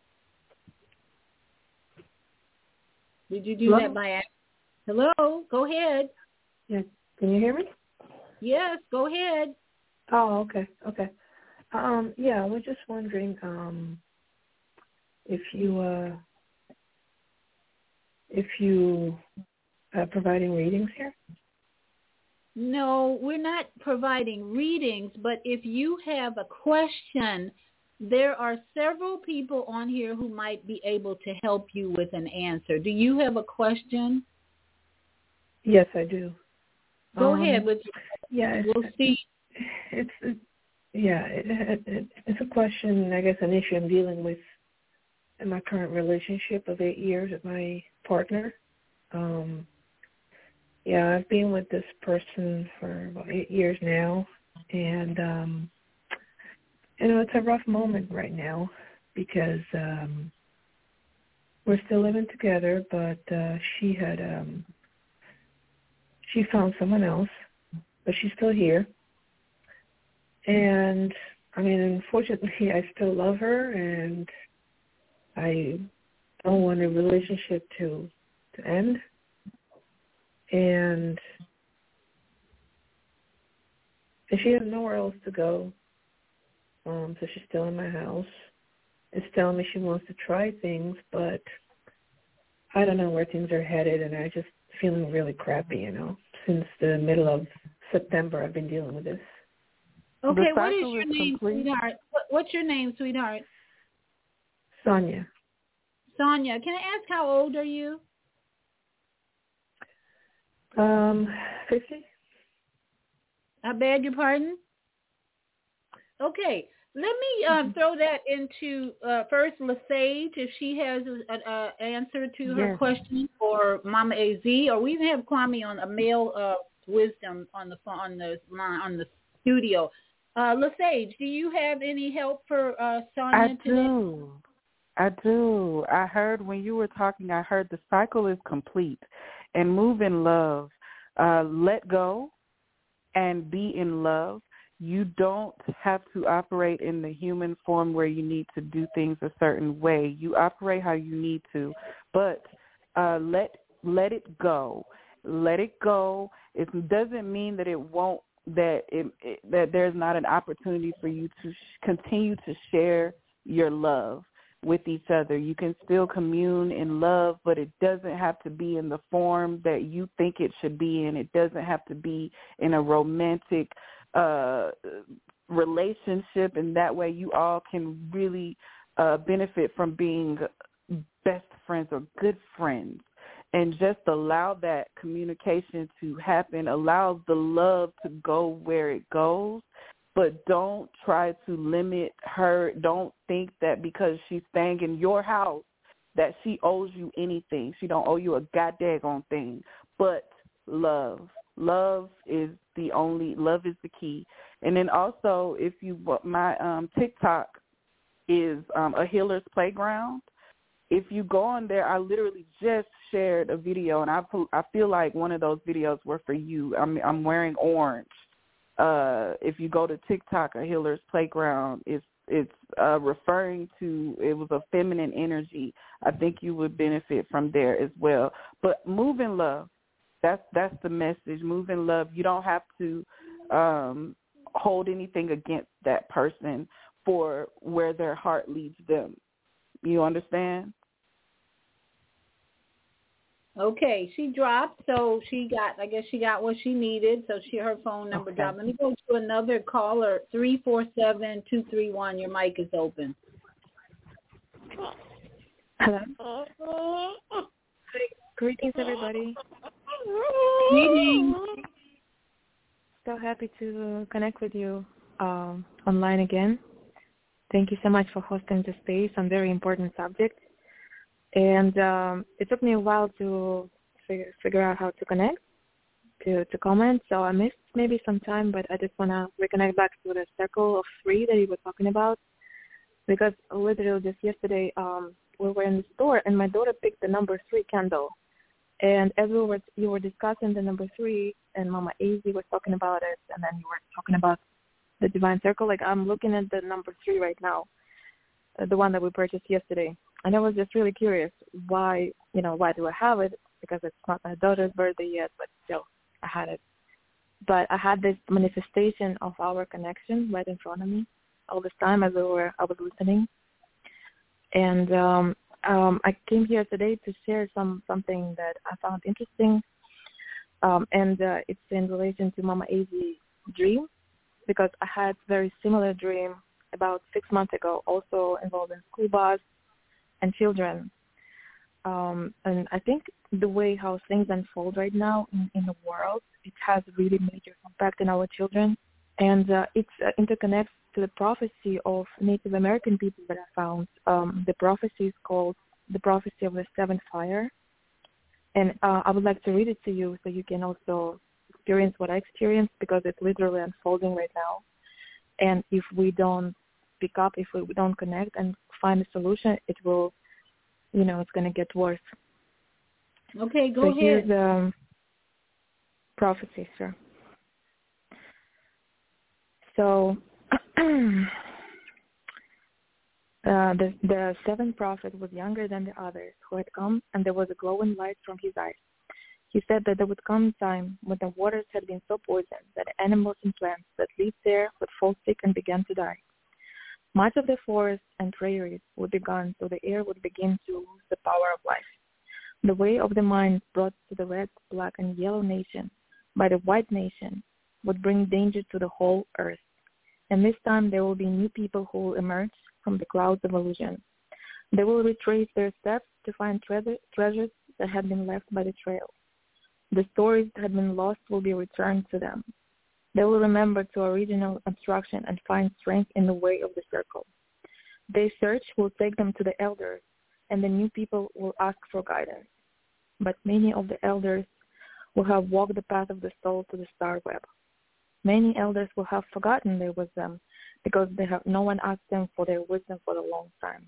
Did you do Hello? that by accident? Hello, go ahead. Yes. Can you hear me? Yes, go ahead. Oh, okay, okay. Um, yeah, I was just wondering um, if you uh, if you are providing readings here. No, we're not providing readings, but if you have a question, there are several people on here who might be able to help you with an answer. Do you have a question? Yes, I do. Go um, ahead with. Yeah, we'll see. It's it, yeah, it, it, it's a question. I guess an issue I'm dealing with in my current relationship of eight years with my partner. Um, yeah, I've been with this person for about eight years now, and um, you know it's a rough moment right now because um, we're still living together, but uh, she had. Um, She found someone else, but she's still here. And, I mean, unfortunately, I still love her, and I don't want a relationship to to end. And, and she has nowhere else to go, um, so she's still in my house. It's telling me she wants to try things, but I don't know where things are headed, and I just feeling really crappy, you know. Since the middle of September, I've been dealing with this. Okay, what is your name, complete. sweetheart? What, what's your name, sweetheart? Sonia. Sonia, can I ask how old are you? Um, fifty. I beg your pardon? Okay. Let me uh, throw that into uh, first LaSage, if she has an answer to her yes. question, or Mama A Z, or we even have Kwame on a male uh, wisdom on the on the line on the studio. Uh, LaSage, do you have any help for uh, Sonia I today? do. I do. I heard when you were talking, I heard the cycle is complete, and move in love. Uh, let go and be in love. You don't have to operate in the human form where you need to do things a certain way. You operate how you need to, but uh, let let it go. Let it go. It doesn't mean that it won't that it, it that there's not an opportunity for you to sh- continue to share your love with each other. You can still commune in love, but it doesn't have to be in the form that you think it should be in. It doesn't have to be in a romantic uh, relationship, and that way you all can really uh, benefit from being best friends or good friends, and just allow that communication to happen. Allow the love to go where it goes, but don't try to limit her. Don't think that because she's staying in your house that she owes you anything. She don't owe you a goddamn thing, but love. Love is the only, love is the key. And then also, if you, my um, TikTok is um, a healer's playground. If you go on there, I literally just shared a video, and I I feel like one of those videos were for you. I'm I'm wearing orange. Uh, if you go to TikTok, a healer's playground, it's it's uh, referring to, it was a feminine energy. I think you would benefit from there as well. But move in love. That's that's the message. Move in love. You don't have to um, hold anything against that person for where their heart leads them. You understand? Okay, she dropped, so she got, I guess she got what she needed, so she her phone number Okay. dropped. Let me go to another caller, three four seven, two three one. Your mic is open. Hello. Hi. Greetings, everybody. Greetings. So happy to connect with you um, online again. Thank you so much for hosting the space on very important subject. And um, it took me a while to figure, figure out how to connect, to, to comment. So I missed maybe some time, but I just want to reconnect back to the circle of three that you were talking about. Because literally just yesterday um, we were in the store and my daughter picked the number three candle. And as we were, you were discussing the number three and Mama Azzy was talking about it, and then you were talking about the divine circle. Like I'm looking at the number three right now, uh, the one that we purchased yesterday. And I was just really curious why, you know, why do I have it? Because it's not my daughter's birthday yet, but still I had it. But I had this manifestation of our connection right in front of me all this time as we were, I was listening. And um, um, I came here today to share some something that I found interesting. Um, and uh, it's in relation to Mama Azzy's dream, because I had a very similar dream about six months ago, also involving school bus and children. Um, and I think the way how things unfold right now in, in the world, it has a really major impact on our children. And uh, it uh, interconnects to the prophecy of Native American people that I found. Um, the prophecy is called the prophecy of the seventh fire. And uh, I would like to read it to you so you can also experience what I experienced, because it's literally unfolding right now. And if we don't pick up, if we don't connect and find a solution, it will, you know, it's going to get worse. Okay, go so ahead. Here's the um, prophecy, sir. So uh, the, the seventh prophet was younger than the others who had come, and there was a glowing light from his eyes. He said that there would come a time when the waters had been so poisoned that animals and plants that lived there would fall sick and begin to die. Much of the forests and prairies would be gone, so the air would begin to lose the power of life. The way of the mines brought to the red, black, and yellow nation by the white nation would bring danger to the whole earth. And this time there will be new people who will emerge from the clouds of illusion. They will retrace their steps to find treasure, treasures that had been left by the trail. The stories that had been lost will be returned to them. They will remember to original instruction and find strength in the way of the circle. Their search will take them to the elders, and the new people will ask for guidance. But many of the elders will have walked the path of the soul to the star web. Many elders will have forgotten their wisdom because they have no one asked them for their wisdom for a long time.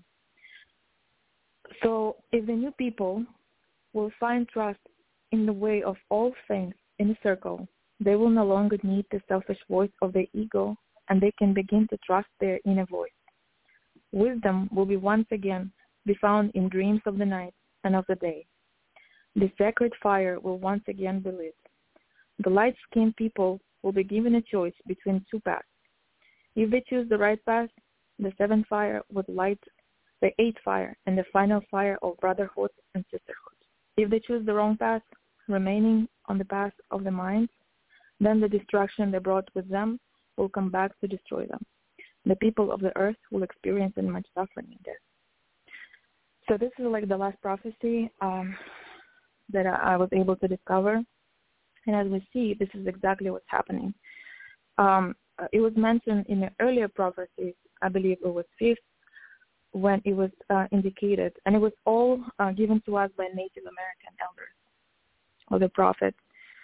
So if the new people will find trust in the way of all things in the circle, they will no longer need the selfish voice of their ego, and they can begin to trust their inner voice. Wisdom will be once again be found in dreams of the night and of the day. The sacred fire will once again be lit. The light-skinned people will be given a choice between two paths. If they choose the right path, the seventh fire would light the eighth fire and the final fire of brotherhood and sisterhood. If they choose the wrong path, remaining on the path of the mind, then the destruction they brought with them will come back to destroy them. The people of the earth will experience much suffering and death. So this is like the last prophecy um, that I, I was able to discover. And as we see, this is exactly what's happening. Um, it was mentioned in the earlier prophecies, I believe it was fifth, when it was uh, indicated, and it was all uh, given to us by Native American elders or the prophets.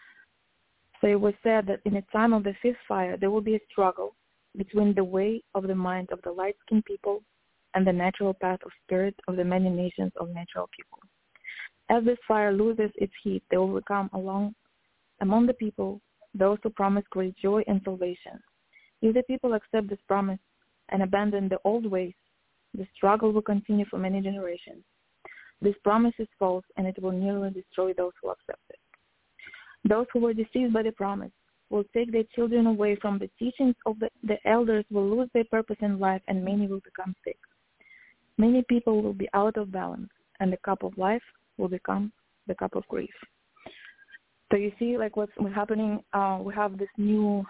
So it was said that in the time of the fifth fire, there will be a struggle between the way of the mind of the light-skinned people and the natural path of spirit of the many nations of natural people. As this fire loses its heat, there will become along among the people those who promise great joy and salvation. If the people accept this promise and abandon the old ways, the struggle will continue for many generations. This promise is false, and it will nearly destroy those who accept it. Those who were deceived by the promise will take their children away from the teachings of the, the elders, will lose their purpose in life, and many will become sick. Many people will be out of balance, and the cup of life will become the cup of grief. So you see, like what's, what's happening, uh, we have this new,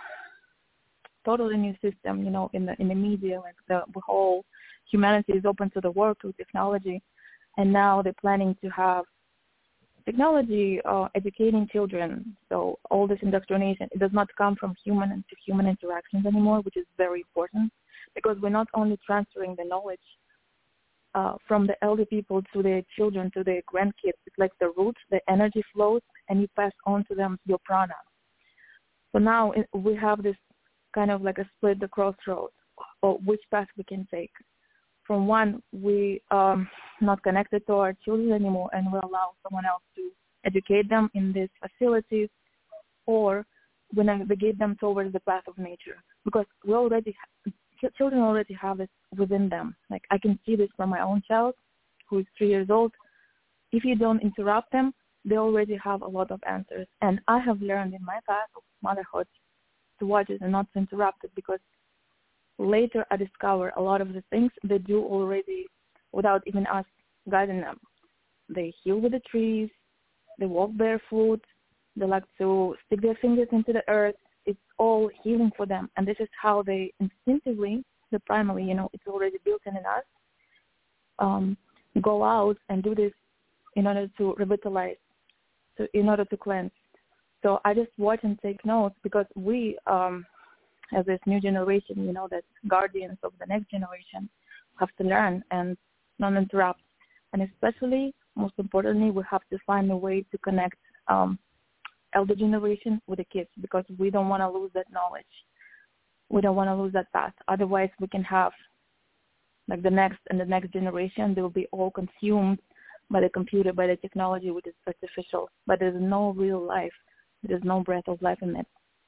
totally new system, you know, in the in the media, like the, the whole humanity is open to the world through technology, and now they're planning to have technology uh, educating children. So all this indoctrination, it does not come from human to human interactions anymore, which is very important, because we're not only transferring the knowledge uh, from the elder people to their children, to their grandkids. It's like the roots, the energy flows, and you pass on to them your prana. So now it, we have this kind of like a split, the crossroads, or which path we can take. From one, we um not connected to our children anymore, and we allow someone else to educate them in these facilities, or we navigate them towards the path of nature, because we already children already have this within them. Like I can see this from my own child, who is three years old. If you don't interrupt them, they already have a lot of answers. And I have learned in my path of motherhood to watch it and not to interrupt it, because later I discover a lot of the things they do already without even us guiding them. They heal with the trees, they walk barefoot, they like to stick their fingers into the earth. It's all healing for them. And this is how they instinctively, the primarily, you know, it's already built in us, um, go out and do this in order to revitalize, so in order to cleanse. So I just watch and take notes, because we, um, as this new generation, you know, that guardians of the next generation, have to learn and not interrupt. And especially, most importantly, we have to find a way to connect um, elder generation with the kids, because we don't want to lose that knowledge. We don't want to lose that path. Otherwise, we can have, like the next and the next generation, they will be all consumed by the computer, by the technology, which is artificial. But there's no real life. There's no breath of life in it.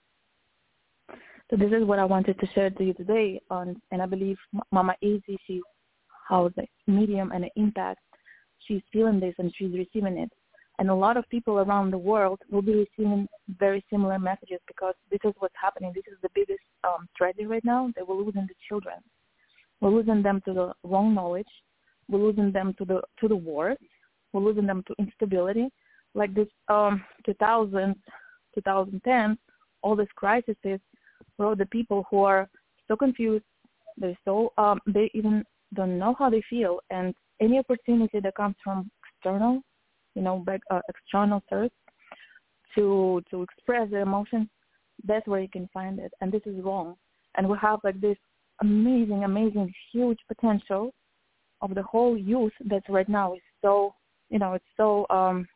So this is what I wanted to share to you today. On, and I believe Mama Easy, she's how the medium and the impact, she's feeling this and she's receiving it. And a lot of people around the world will be receiving very similar messages, because this is what's happening. This is the biggest um, tragedy right now, that we're losing the children. We're losing them to the wrong knowledge. We're losing them to the to the wars. We're losing them to instability. Like this um, two thousand, twenty ten, all these crises, where the people who are so confused, they're so um, they even don't know how they feel, and any opportunity that comes from external, you know, back, uh, external source to to express their emotions, that's where you can find it, and this is wrong. And we have like this amazing, amazing, huge potential of the whole youth that right now is so, you know, it's so, um,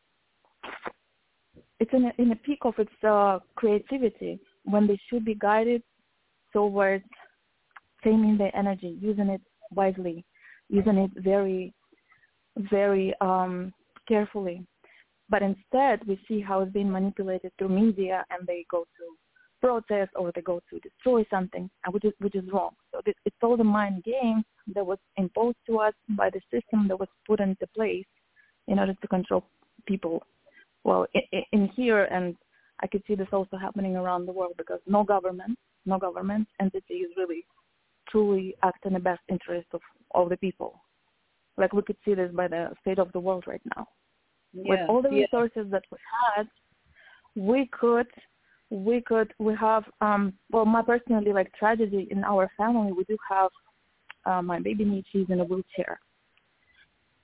it's in a, in a peak of its uh, creativity, when they should be guided towards taming their energy, using it wisely, using it very, very um, carefully. But instead, we see how it's being manipulated through media, and they go to protest or they go to destroy something, which is which is wrong. So this, it's all the mind game that was imposed to us by the system that was put into place in order to control people. Well, in, in here, and I could see this also happening around the world, because no government, no government entity is really truly act in the best interest of all the people. Like we could see this by the state of the world right now. Yeah, with all the yeah. resources that we had, we could, we could, we have, um, well, my personally, like tragedy in our family, we do have uh, my baby niece, she's in a wheelchair.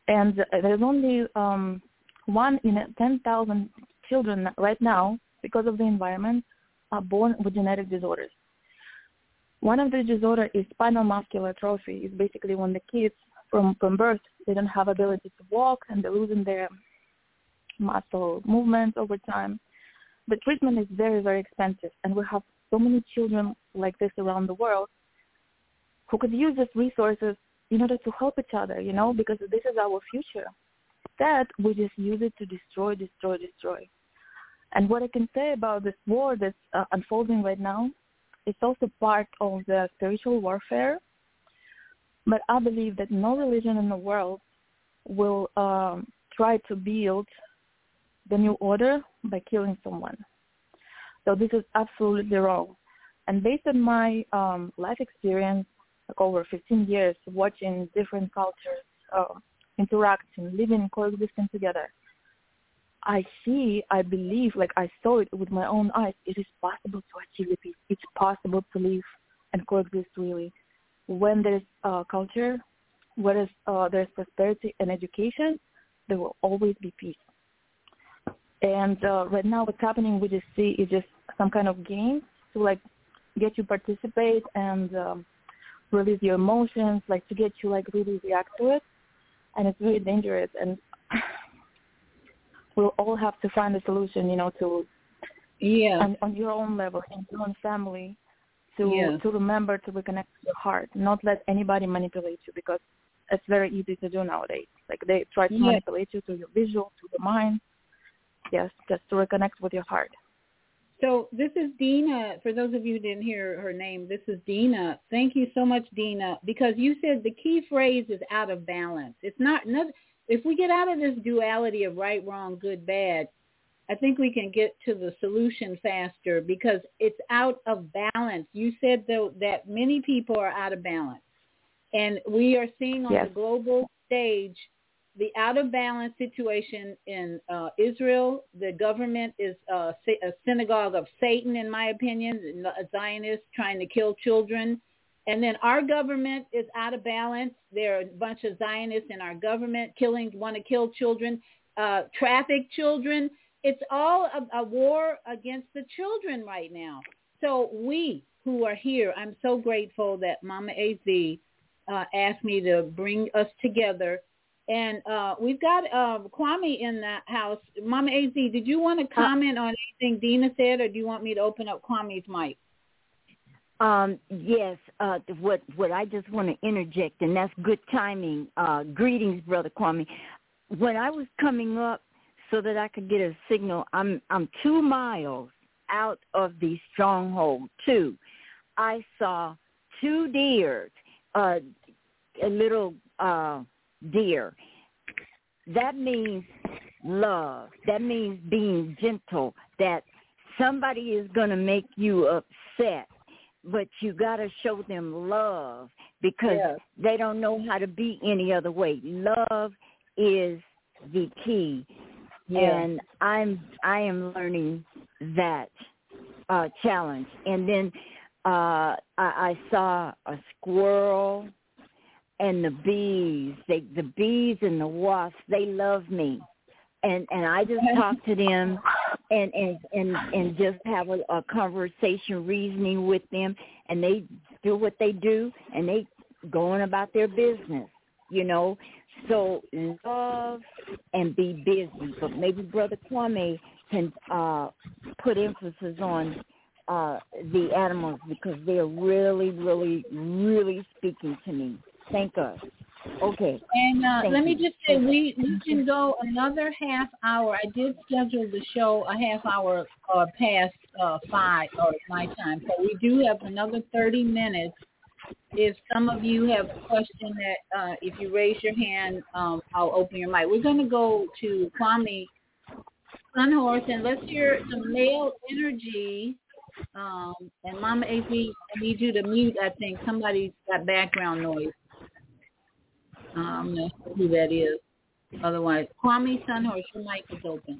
And there's only um, one in ten thousand children right now, because of the environment, are born with genetic disorders. One of the disorders is spinal muscular atrophy. It's basically when the kids from, from birth, they don't have ability to walk and they're losing their muscle movements over time. The treatment is very, very expensive, and we have so many children like this around the world who could use these resources in order to help each other, you know, because this is our future. That we just use it to destroy, destroy, destroy. And what I can say about this war that's uh, unfolding right now, it's also part of the spiritual warfare. But I believe that no religion in the world will um, try to build the new order by killing someone. So this is absolutely wrong. And based on my um, life experience, like over fifteen years, watching different cultures uh, interacting, living, coexisting together, I see, I believe, like I saw it with my own eyes, it is possible to achieve the peace. It's possible to live and coexist really. When there's uh, culture, where uh, there's prosperity and education, there will always be peace. And uh, right now what's happening, we just see is just some kind of game to like get you participate and um, release your emotions, like to get you like really react to it. And it's really dangerous. And we'll all have to find a solution, you know, to yeah on, on your own level, in your own family, to yeah. to remember to reconnect to your heart, not let anybody manipulate you, because it's very easy to do nowadays. Like they try to yeah. manipulate you through your visual, through the mind. Yes, just to reconnect with your heart. So this is Dina. For those of you who didn't hear her name, this is Dina. Thank you so much, Dina, because you said the key phrase is out of balance. It's not, not if we get out of this duality of right, wrong, good, bad, I think we can get to the solution faster because it's out of balance. You said, though, that many people are out of balance. And we are seeing on yes. the global stage the out of balance situation in uh, Israel. The government is uh, a synagogue of Satan, in my opinion, a Zionist trying to kill children. And then our government is out of balance. There are a bunch of Zionists in our government killing, want to kill children, uh, traffic children. It's all a, a war against the children right now. So we who are here, I'm so grateful that Mama A Z uh, asked me to bring us together. And uh, we've got uh, Kwame in the house. Mama A Z, did you want to comment on anything Dina said, or do you want me to open up Kwame's mic? Um, yes, uh, what what I just want to interject, and that's good timing. Uh, greetings, Brother Kwame. When I was coming up so that I could get a signal, I'm I'm two miles out of the stronghold, two. I saw two deer, uh, a little uh, deer. That means love. That means being gentle, that somebody is going to make you upset, but you got to show them love because yes. they don't know how to be any other way. Love is the key. Yes. And I'm I am learning that uh, challenge. And then uh, I, I saw a squirrel and the bees. They, the bees and the wasps, they love me. And and I just talk to them and, and, and, and just have a, a conversation, reasoning with them, and they do what they do, and they going about their business, you know. So love and be busy. But maybe Brother Kwame can uh, put emphasis on uh, the animals because they're really, really, really speaking to me. Thank us. Okay. And uh, let you. me just say, we, we can go another half hour. I did schedule the show a half hour uh, past uh, five or my time. So we do have another thirty minutes. If some of you have a question that uh, if you raise your hand, um, I'll open your mic. We're going to go to Kwame Sunhorse, and let's hear some male energy. Um, and Mama A Z, I need you to mute, I think. Somebody's got background noise. Uh, I'm not sure who that is. Otherwise, Kwame Sunhorse, your mic is open.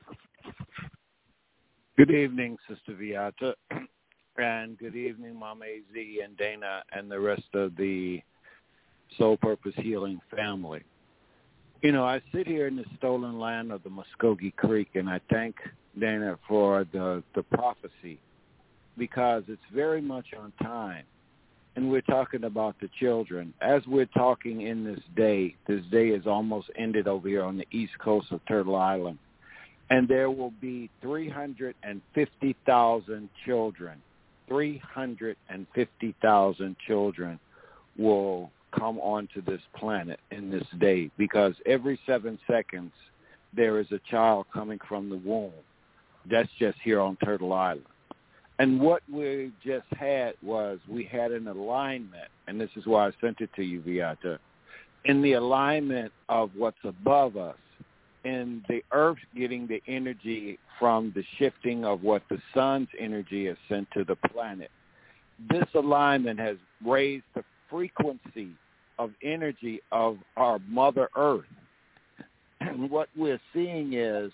Good evening, Sister Viata, and good evening, Mama A Z and Dana and the rest of the Soul Purpose Healing family. You know, I sit here in the stolen land of the Muskogee Creek, and I thank Dana for the, the prophecy because it's very much on time. And we're talking about the children. As we're talking in this day, this day is almost ended over here on the east coast of Turtle Island. And there will be three hundred fifty thousand children. three hundred fifty thousand children will come onto this planet in this day because every seven seconds there is a child coming from the womb. That's just here on Turtle Island. And what we just had was we had an alignment, and this is why I sent it to you, Viata, in the alignment of what's above us, in the earth getting the energy from the shifting of what the sun's energy is sent to the planet. This alignment has raised the frequency of energy of our Mother Earth. And what we're seeing is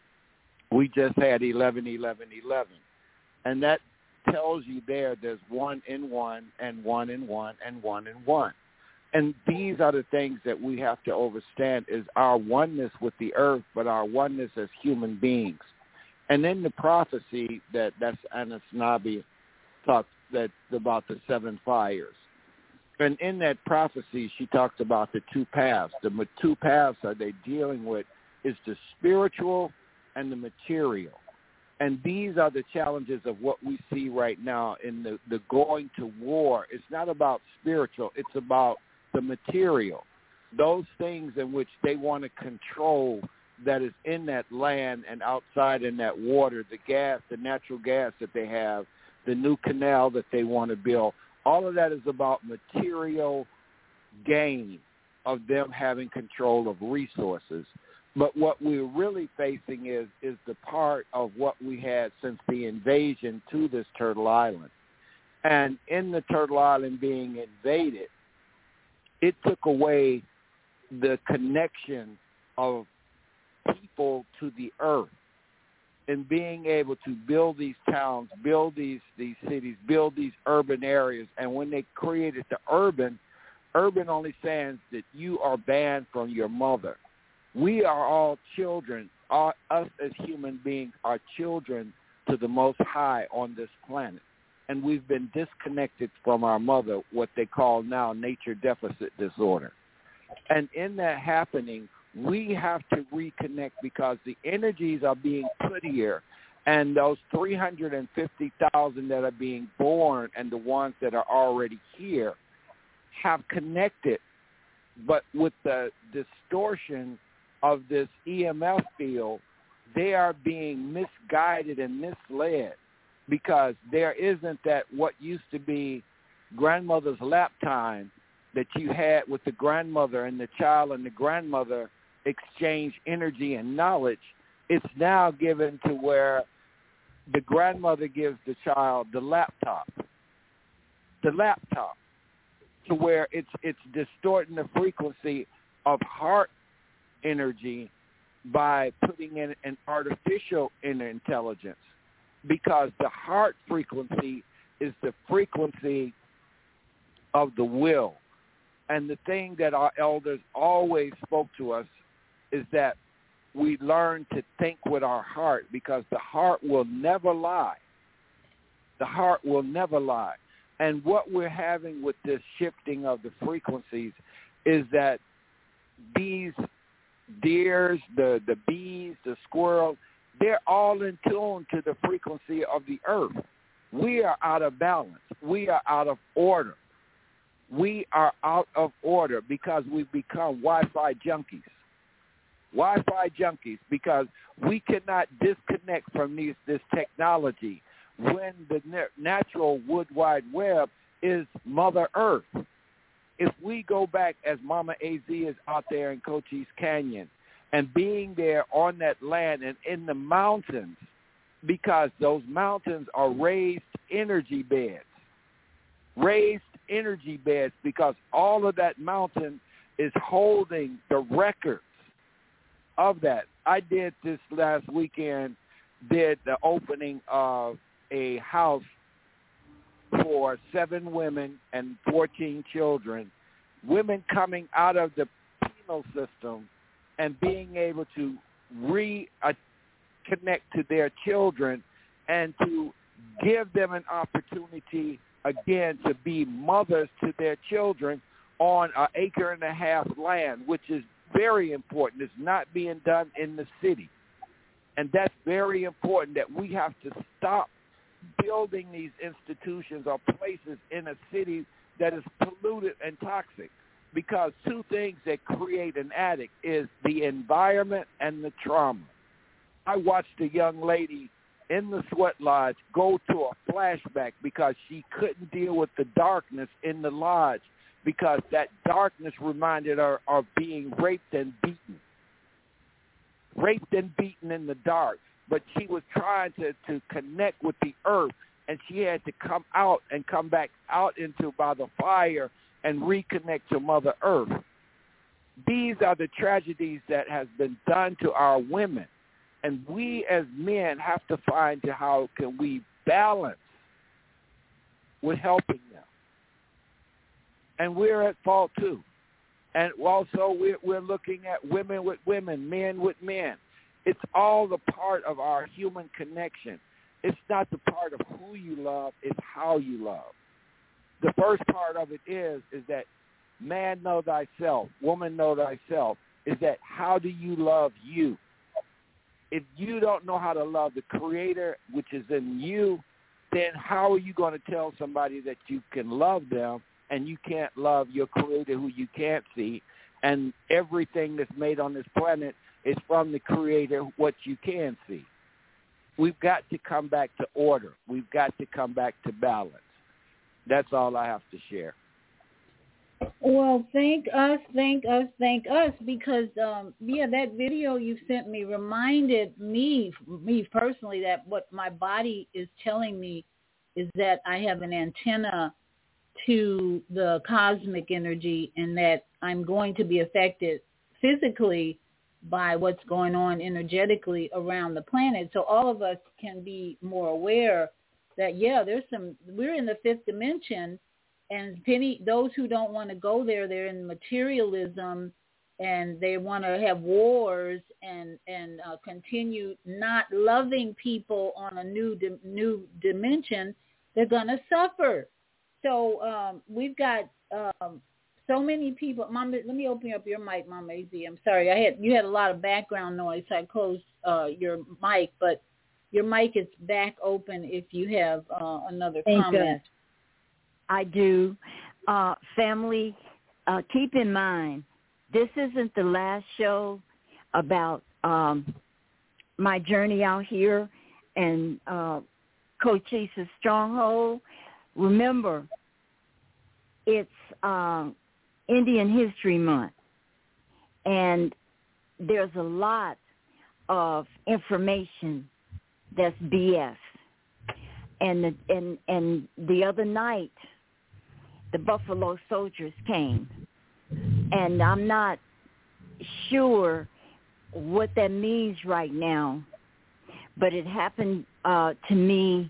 we just had eleven, eleven, eleven. And that tells you there there's one in one and one in one and one in one. And these are the things that we have to understand is our oneness with the earth, but our oneness as human beings. And then the prophecy that that's Anishinaabe talks that's about the seven fires. And in that prophecy, she talks about the two paths. The two paths are they dealing with is the spiritual and the material. And these are the challenges of what we see right now in the, the going to war. It's not about spiritual. It's about the material, those things in which they want to control that is in that land and outside in that water, the gas, the natural gas that they have, the new canal that they want to build. All of that is about material gain of them having control of resources. But what we're really facing is is the part of what we had since the invasion to this Turtle Island. And in the Turtle Island being invaded, it took away the connection of people to the earth and being able to build these towns, build these, these cities, build these urban areas. And when they created the urban, urban only stands that you are banned from your mother. We are all children. All, us as human beings are children to the Most High on this planet. And we've been disconnected from our mother, what they call now nature deficit disorder. And in that happening, we have to reconnect because the energies are being put here. And those three hundred fifty thousand that are being born and the ones that are already here have connected. But with the distortion of this E M F field, they are being misguided and misled because there isn't that what used to be grandmother's lap time that you had with the grandmother and the child and the grandmother exchange energy and knowledge. It's now given to where the grandmother gives the child the laptop, the laptop, to where it's it's distorting the frequency of heart energy by putting in an artificial inner intelligence, because the heart frequency is the frequency of the will. And the thing that our elders always spoke to us is that we learn to think with our heart, because the heart will never lie. The heart will never lie. And what we're having with this shifting of the frequencies is that these deers, the, the bees, the squirrels, they're all in tune to the frequency of the earth. We are out of balance. We are out of order. We are out of order because we've become Wi-Fi junkies. Wi-Fi junkies, because we cannot disconnect from these, this technology when the natural Wood Wide Web is Mother Earth. If we go back, as Mama A Z is out there in Cochise Canyon, and being there on that land and in the mountains, because those mountains are raised energy beds, raised energy beds, because all of that mountain is holding the records of that. I did this last weekend, did the opening of a house for seven women and fourteen children, women coming out of the penal system and being able to reconnect to their children and to give them an opportunity, again, to be mothers to their children on an acre and a half land, which is very important. It's not being done in the city. And that's very important, that we have to stop building these institutions or places in a city that is polluted and toxic, because two things that create an addict is the environment and the trauma. I watched a young lady in the sweat lodge go to a flashback because she couldn't deal with the darkness in the lodge, because that darkness reminded her of being raped and beaten. Raped and beaten in the dark. But she was trying to, to connect with the earth, and she had to come out and come back out into by the fire and reconnect to Mother Earth. These are the tragedies that has been done to our women. And we as men have to find how can we balance with helping them. And we're at fault too. And also we're, we're looking at women with women, men with men. It's all the part of our human connection. It's not the part of who you love, it's how you love. The first part of it is, is that man know thyself, woman know thyself, is that how do you love you? If you don't know how to love the Creator, which is in you, then how are you going to tell somebody that you can love them and you can't love your Creator who you can't see, and everything that's made on this planet is from the Creator, what you can see? We've got to come back to order. We've got to come back to balance. That's all I have to share. Well, thank us, thank us, thank us, because, um, yeah, that video you sent me reminded me, me personally, that what my body is telling me is that I have an antenna to the cosmic energy, and that I'm going to be affected physically by what's going on energetically around the planet. So all of us can be more aware that, yeah, there's some, we're in the fifth dimension, and Penny, those who don't want to go there, they're in materialism, and they want to have wars and and uh, continue not loving people on a new di- new dimension. They're going to suffer. So um, we've got um, so many people. Mama, let me open up your mic, Mama A Z. I'm sorry, I had you had a lot of background noise, so I closed uh, your mic, but your mic is back open if you have uh, another Thank comment. you. I do. Uh, family, uh, keep in mind, this isn't the last show about um, my journey out here and uh, Cochise's stronghold. Remember, it's uh, Indian History Month, and there's a lot of information that's B S. And the, and and the other night, the Buffalo Soldiers came, and I'm not sure what that means right now, but it happened uh, to me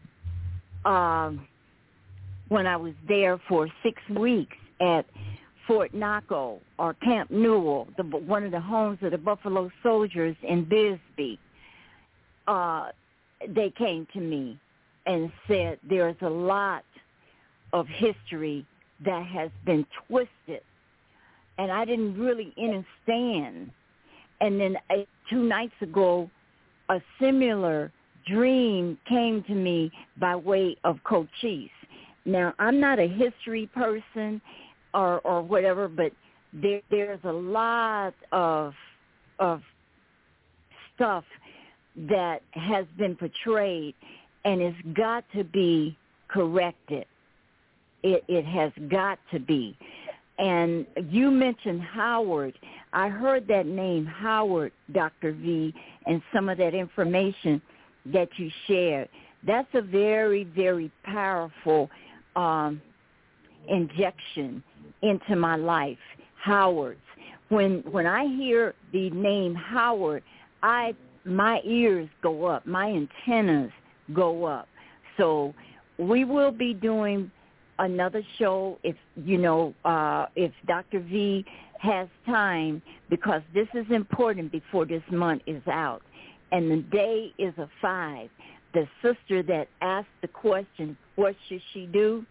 uh, when I was there for six weeks at Fort Naco or Camp Newell, the, one of the homes of the Buffalo Soldiers in Bisbee. Uh, they came to me and said there's a lot of history that has been twisted, and I didn't really understand. And then uh, two nights ago, a similar dream came to me by way of Cochise. Now, I'm not a history person or, or whatever, but there, there's a lot of of stuff that has been portrayed, and it's got to be corrected. It, it has got to be. And you mentioned Howard. I heard that name, Howard, Doctor V, and some of that information that you shared. That's a very, very powerful um, injection into my life, Howard's. When when I hear the name Howard, I my ears go up, my antennas go up. So we will be doing another show if, you know, uh, if Doctor V has time, because this is important before this month is out. And the day is a five. The sister that asked the question, what should she do?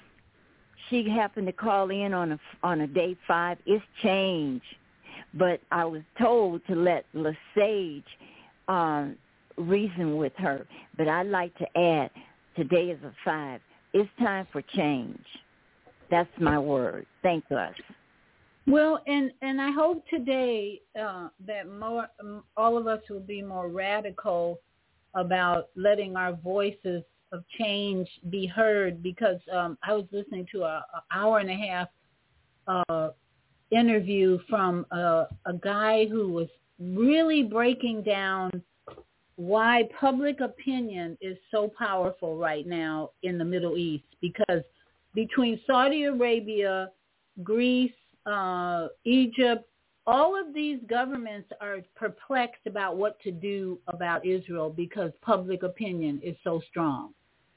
She happened to call in on a, on a day five. It's change. But I was told to let LaSage um, reason with her. But I'd like to add, today is a five. It's time for change. That's my word. Thank us. Well, and, and I hope today uh, that more um, all of us will be more radical about letting our voices of change be heard, because um, I was listening to an hour and a half uh, interview from a, a guy who was really breaking down why public opinion is so powerful right now in the Middle East, because between Saudi Arabia, Greece, uh, Egypt, all of these governments are perplexed about what to do about Israel because public opinion is so strong.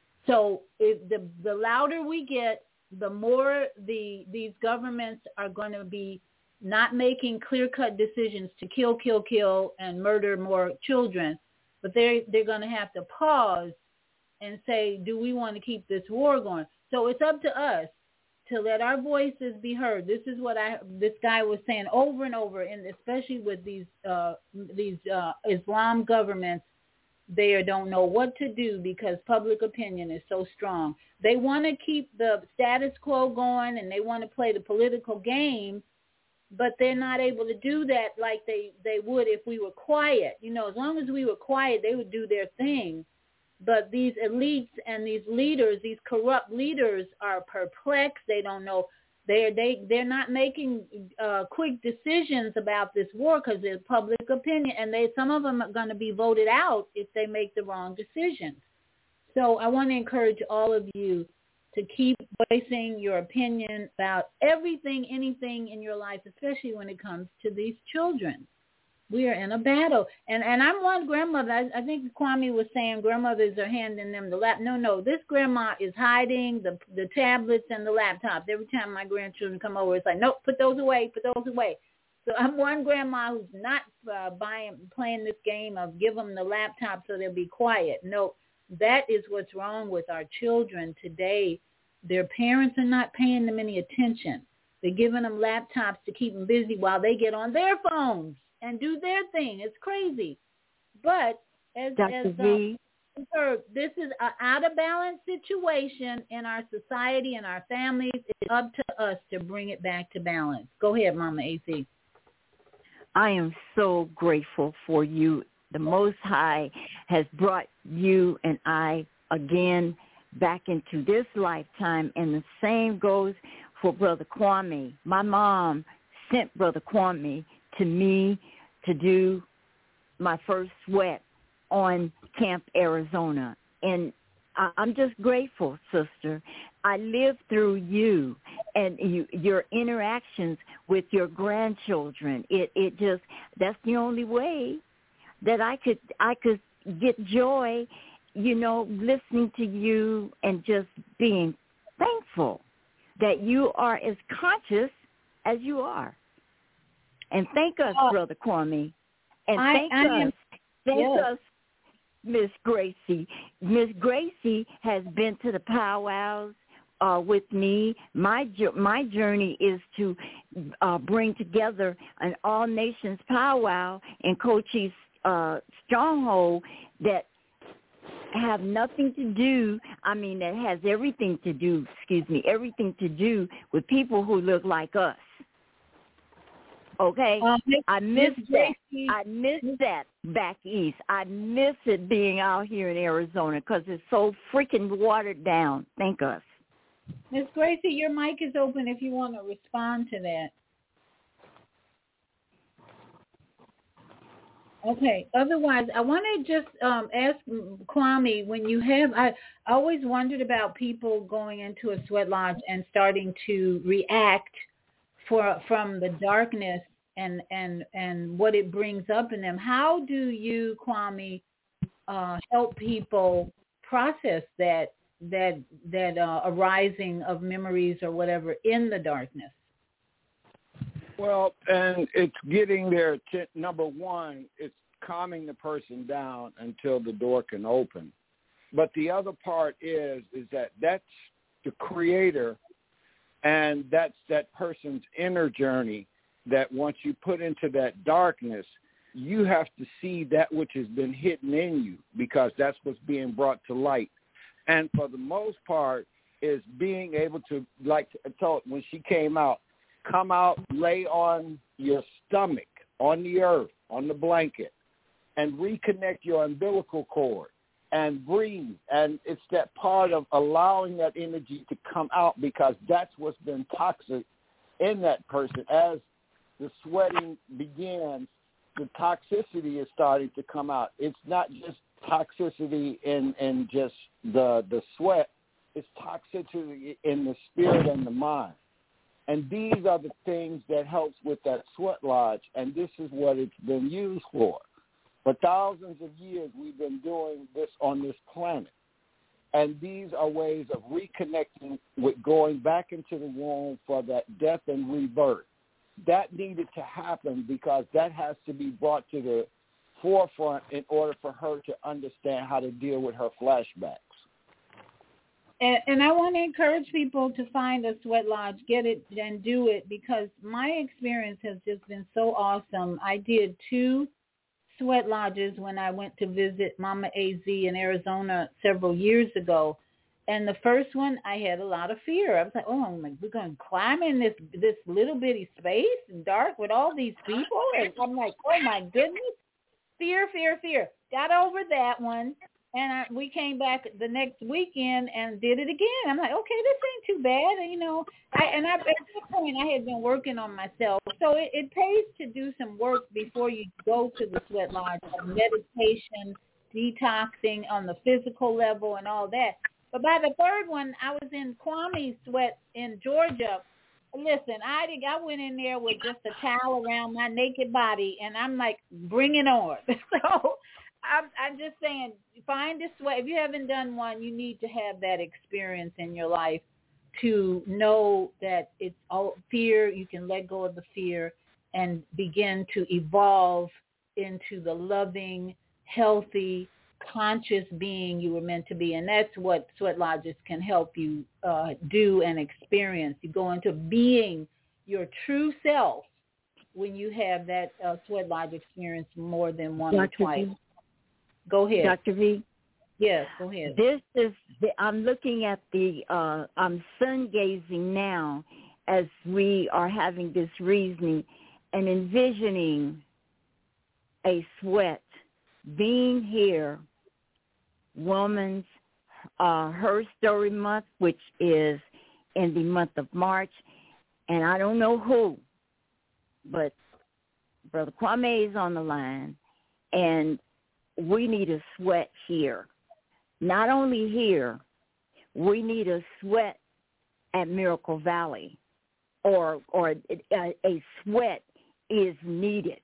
So if the the louder we get, the more the these governments are going to be not making clear-cut decisions to kill, kill, kill, and murder more children, but they're, they're going to have to pause and say, do we want to keep this war going? So it's up to us to let our voices be heard. This is what I this guy was saying over and over, and especially with these uh, these uh, Islam governments. They don't know what to do because public opinion is so strong. They want to keep the status quo going, and they want to play the political game, but they're not able to do that like they, they would if we were quiet. You know, as long as we were quiet, they would do their thing. But these elites and these leaders, these corrupt leaders, are perplexed. They don't know. They're, they, they're not making uh, quick decisions about this war because there's public opinion, and they some of them are going to be voted out if they make the wrong decisions. So I want to encourage all of you to keep voicing your opinion about everything, anything in your life, especially when it comes to these children. We are in a battle. And and I'm one grandmother. I, I think Kwame was saying grandmothers are handing them the lap. No, no. This grandma is hiding the the tablets and the laptops. Every time my grandchildren come over, it's like, nope, put those away, put those away. So I'm one grandma who's not uh, buying, playing this game of give them the laptop so they'll be quiet. No, that is what's wrong with our children today. Their parents are not paying them any attention. They're giving them laptops to keep them busy while they get on their phones and do their thing. It's crazy. But as, as um, this is an out of balance situation in our society and our families. It's up to us to bring it back to balance. Go ahead, Mama A C. I am so grateful for you. The Most High has brought you and I again back into this lifetime, and the same goes for Brother Kwame. My mom sent Brother Kwame to me to do my first sweat on Camp Arizona. And I'm just grateful, sister. I lived through you and you, your interactions with your grandchildren. It it just, that's the only way that I could I could get joy, you know, listening to you and just being thankful that you are as conscious as you are. And thank us, uh, Brother Kwame. And I, thank I us, am, thank yes. us, Miss Gracie. Miss Gracie has been to the powwows uh, with me. My my journey is to uh, bring together an all nations powwow in Cochise uh, stronghold that have nothing to do, I mean, that has everything to do, excuse me, everything to do with people who look like us. Okay? Um, I miss that. I miss that back east. I miss it being out here in Arizona because it's so freaking watered down. Thank us. Miss Gracie, your mic is open if you want to respond to that. Okay. Otherwise, I want to just um, ask Kwame, when you have, I always wondered about people going into a sweat lodge and starting to react for from the darkness and, and, and what it brings up in them. How do you, Kwame, uh, help people process that that that uh, arising of memories or whatever in the darkness? Well, and it's getting their t- number one, it's calming the person down until the door can open. But the other part is is that that's the creator, and that's that person's inner journey that once you put into that darkness, you have to see that which has been hidden in you, because that's what's being brought to light. And for the most part is being able to, like I told when she came out, come out, lay on your stomach, on the earth, on the blanket, and reconnect your umbilical cord and breathe. And it's that part of allowing that energy to come out, because that's what's been toxic in that person. As the sweating begins, the toxicity is starting to come out. It's not just toxicity in, in just the the sweat. It's toxicity in the spirit and the mind. And these are the things that helps with that sweat lodge, and this is what it's been used for. For thousands of years, we've been doing this on this planet. And these are ways of reconnecting with going back into the womb for that death and rebirth. That needed to happen because that has to be brought to the forefront in order for her to understand how to deal with her flashbacks. And, and I want to encourage people to find a sweat lodge, get it and do it, because my experience has just been so awesome. I did two sweat lodges when I went to visit Mama A Z in Arizona several years ago. And the first one, I had a lot of fear. I was like, oh, I'm like, we're going to climb in this this little bitty space and dark with all these people? And I'm like, oh, my goodness. Fear, fear, fear. Got over that one. And I, we came back the next weekend and did it again. I'm like, okay, this ain't too bad, you know. I, and I, at that point, I had been working on myself. So it, it pays to do some work before you go to the sweat lodge, like meditation, detoxing on the physical level and all that. But by the third one, I was in Kwame Sweat in Georgia. Listen, I did, I went in there with just a towel around my naked body, and I'm like, bring it on. So I'm, I'm just saying, find a sweat. If you haven't done one, you need to have that experience in your life to know that it's all fear. You can let go of the fear and begin to evolve into the loving, healthy, conscious being you were meant to be. And that's what sweat lodges can help you uh, do and experience. You go into being your true self when you have that uh, sweat lodge experience more than once or twice. V. Go ahead. Doctor V. Yes, go ahead. This is, the, I'm looking at the, uh, I'm sun gazing now as we are having this reasoning and envisioning a sweat being here, Woman's uh, Her Story Month, which is in the month of March. And I don't know who, but Brother Kwame is on the line, and we need a sweat here. Not only here, we need a sweat at Miracle Valley, or or a, a sweat is needed.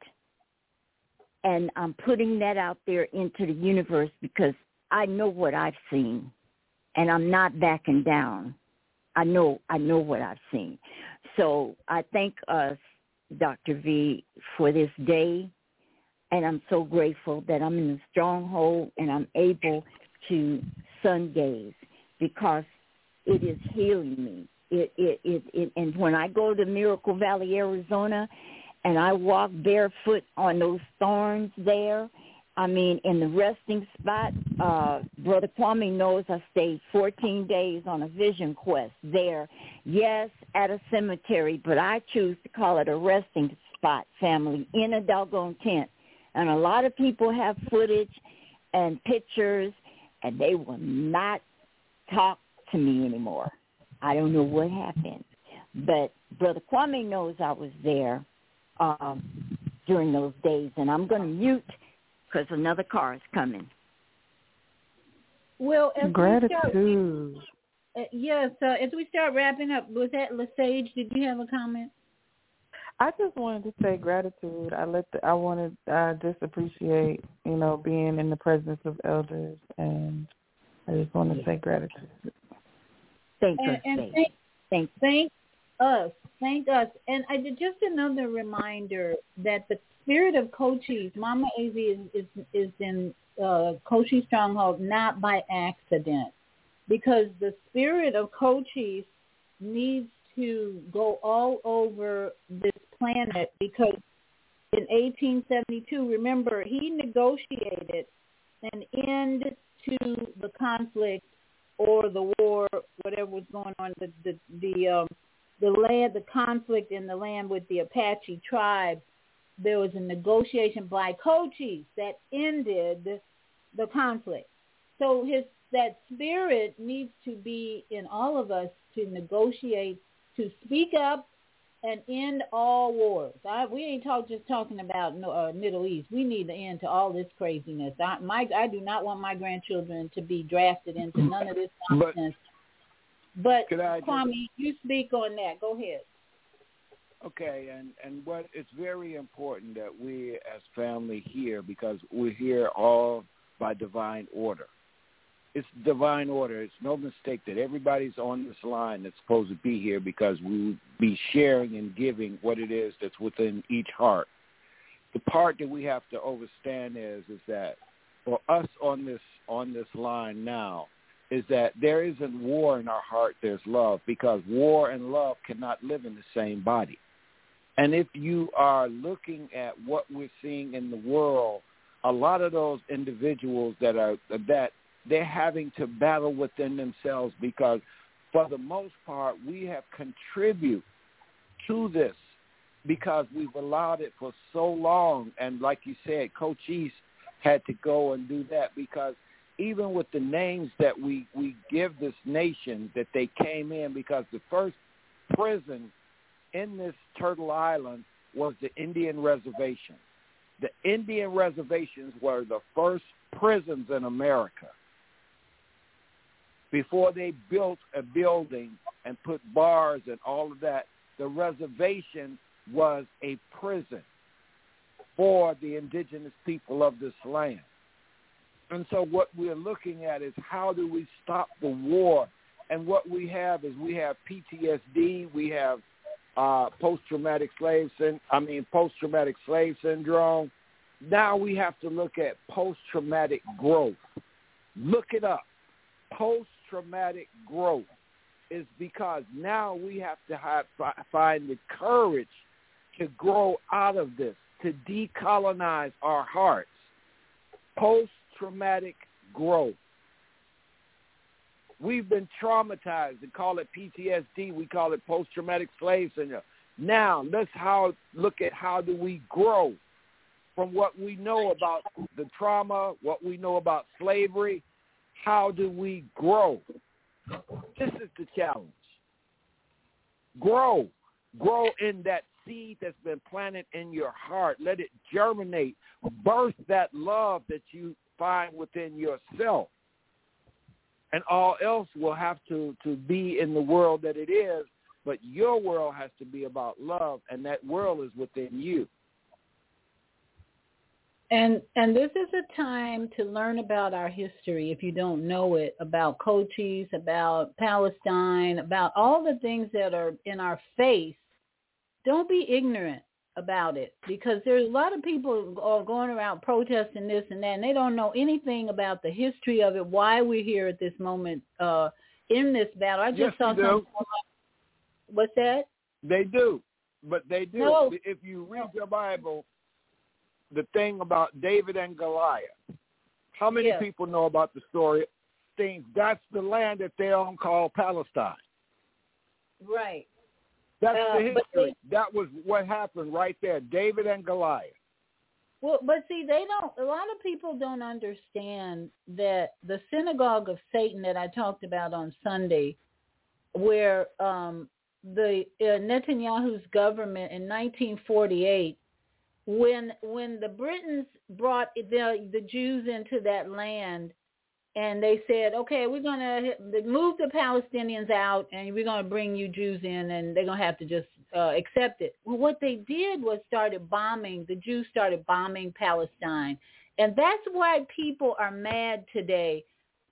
And I'm putting that out there into the universe because I know what I've seen, and I'm not backing down. I know I know what I've seen. So I thank us, Doctor V, for this day. And I'm so grateful that I'm in the stronghold and I'm able to sun gaze because it is healing me. It, it, it, it, and when I go to Miracle Valley, Arizona, and I walk barefoot on those thorns there, I mean, in the resting spot, uh, Brother Kwame knows I stayed fourteen days on a vision quest there. Yes, at a cemetery, but I choose to call it a resting spot, family, in a doggone tent. And a lot of people have footage and pictures, and they will not talk to me anymore. I don't know what happened. But Brother Kwame knows I was there um, during those days, and I'm going to mute because another car is coming. Well, as Gratitude. We start, uh, yes, uh, as we start wrapping up, was that Lesage? Did you have a comment? I just wanted to say gratitude. I let the, I wanted I just appreciate, you know, being in the presence of elders and I just want to say gratitude. Thank and, us, and baby. thank, Thank, thank us. Thank us. And I did just another reminder that the spirit of Cochise, Mama A Z is, is, is in uh, Cochise Stronghold not by accident, because the spirit of Cochise needs to go all over this planet, because in eighteen seventy-two, remember, he negotiated an end to the conflict or the war, whatever was going on, the the the, um, the land, the conflict in the land with the Apache tribe. There was a negotiation by Cochise that ended the conflict. So his that spirit needs to be in all of us to negotiate, to speak up and end all wars. I, we ain't talk, just talking about uh, Middle East. We need to end to all this craziness. I, my, I do not want my grandchildren to be drafted into none of this nonsense. But, but Kwame, just, you speak on that. Go ahead. Okay, and, and what it's very important that we as family hear, because we're here all by divine order. It's divine order. It's no mistake that everybody's on this line that's supposed to be here, because we will be sharing and giving what it is that's within each heart. The part that we have to understand is is that for us on this on this line now is that there isn't war in our heart, there's love, because war and love cannot live in the same body. And if you are looking at what we're seeing in the world, a lot of those individuals that are that they're having to battle within themselves, because for the most part, we have contributed to this because we've allowed it for so long. And like you said, Cochise had to go and do that, because even with the names that we, we give this nation, that they came in, because the first prison in this Turtle Island was the Indian reservation. The Indian reservations were the first prisons in America. Before they built a building and put bars and all of that, the reservation was a prison for the indigenous people of this land. And so what we're looking at is, how do we stop the war? And what we have is we have P T S D, we have uh, post-traumatic slave syndrome, I mean post-traumatic slave syndrome. Now we have to look at post-traumatic growth. Look it up. Post-traumatic growth is because now we have to have, find the courage to grow out of this, to decolonize our hearts. Post-traumatic growth. We've been traumatized. They call it P T S D. We call it post-traumatic slave syndrome. Now let's how look at how do we grow from what we know about the trauma, what we know about slavery. How do we grow? This is the challenge. Grow. Grow in that seed that's been planted in your heart. Let it germinate. Birth that love that you find within yourself. And all else will have to, to be in the world that it is, but your world has to be about love, and that world is within you. And and this is a time to learn about our history, if you don't know it, about Cochise, about Palestine, about all the things that are in our face. Don't be ignorant about it, because there's a lot of people are going around protesting this and that, and they don't know anything about the history of it, why we're here at this moment uh, in this battle. I just yes, saw something. What's that? They do, but they do. No. If you read your Bible, the thing about David and Goliath, how many yeah. people know about the story? Things that's the land that they own called Palestine. Right. That's uh, the history. They, that was what happened right there, David and Goliath. Well, but see, they don't. A lot of people don't understand that the synagogue of Satan that I talked about on Sunday, where um, the uh, Netanyahu's government in nineteen forty-eight, when when the Britons brought the the Jews into that land, and they said, okay, we're going to move the Palestinians out, and we're going to bring you Jews in, and they're going to have to just uh, accept it. Well, what they did was started bombing. The Jews started bombing Palestine. And that's why people are mad today.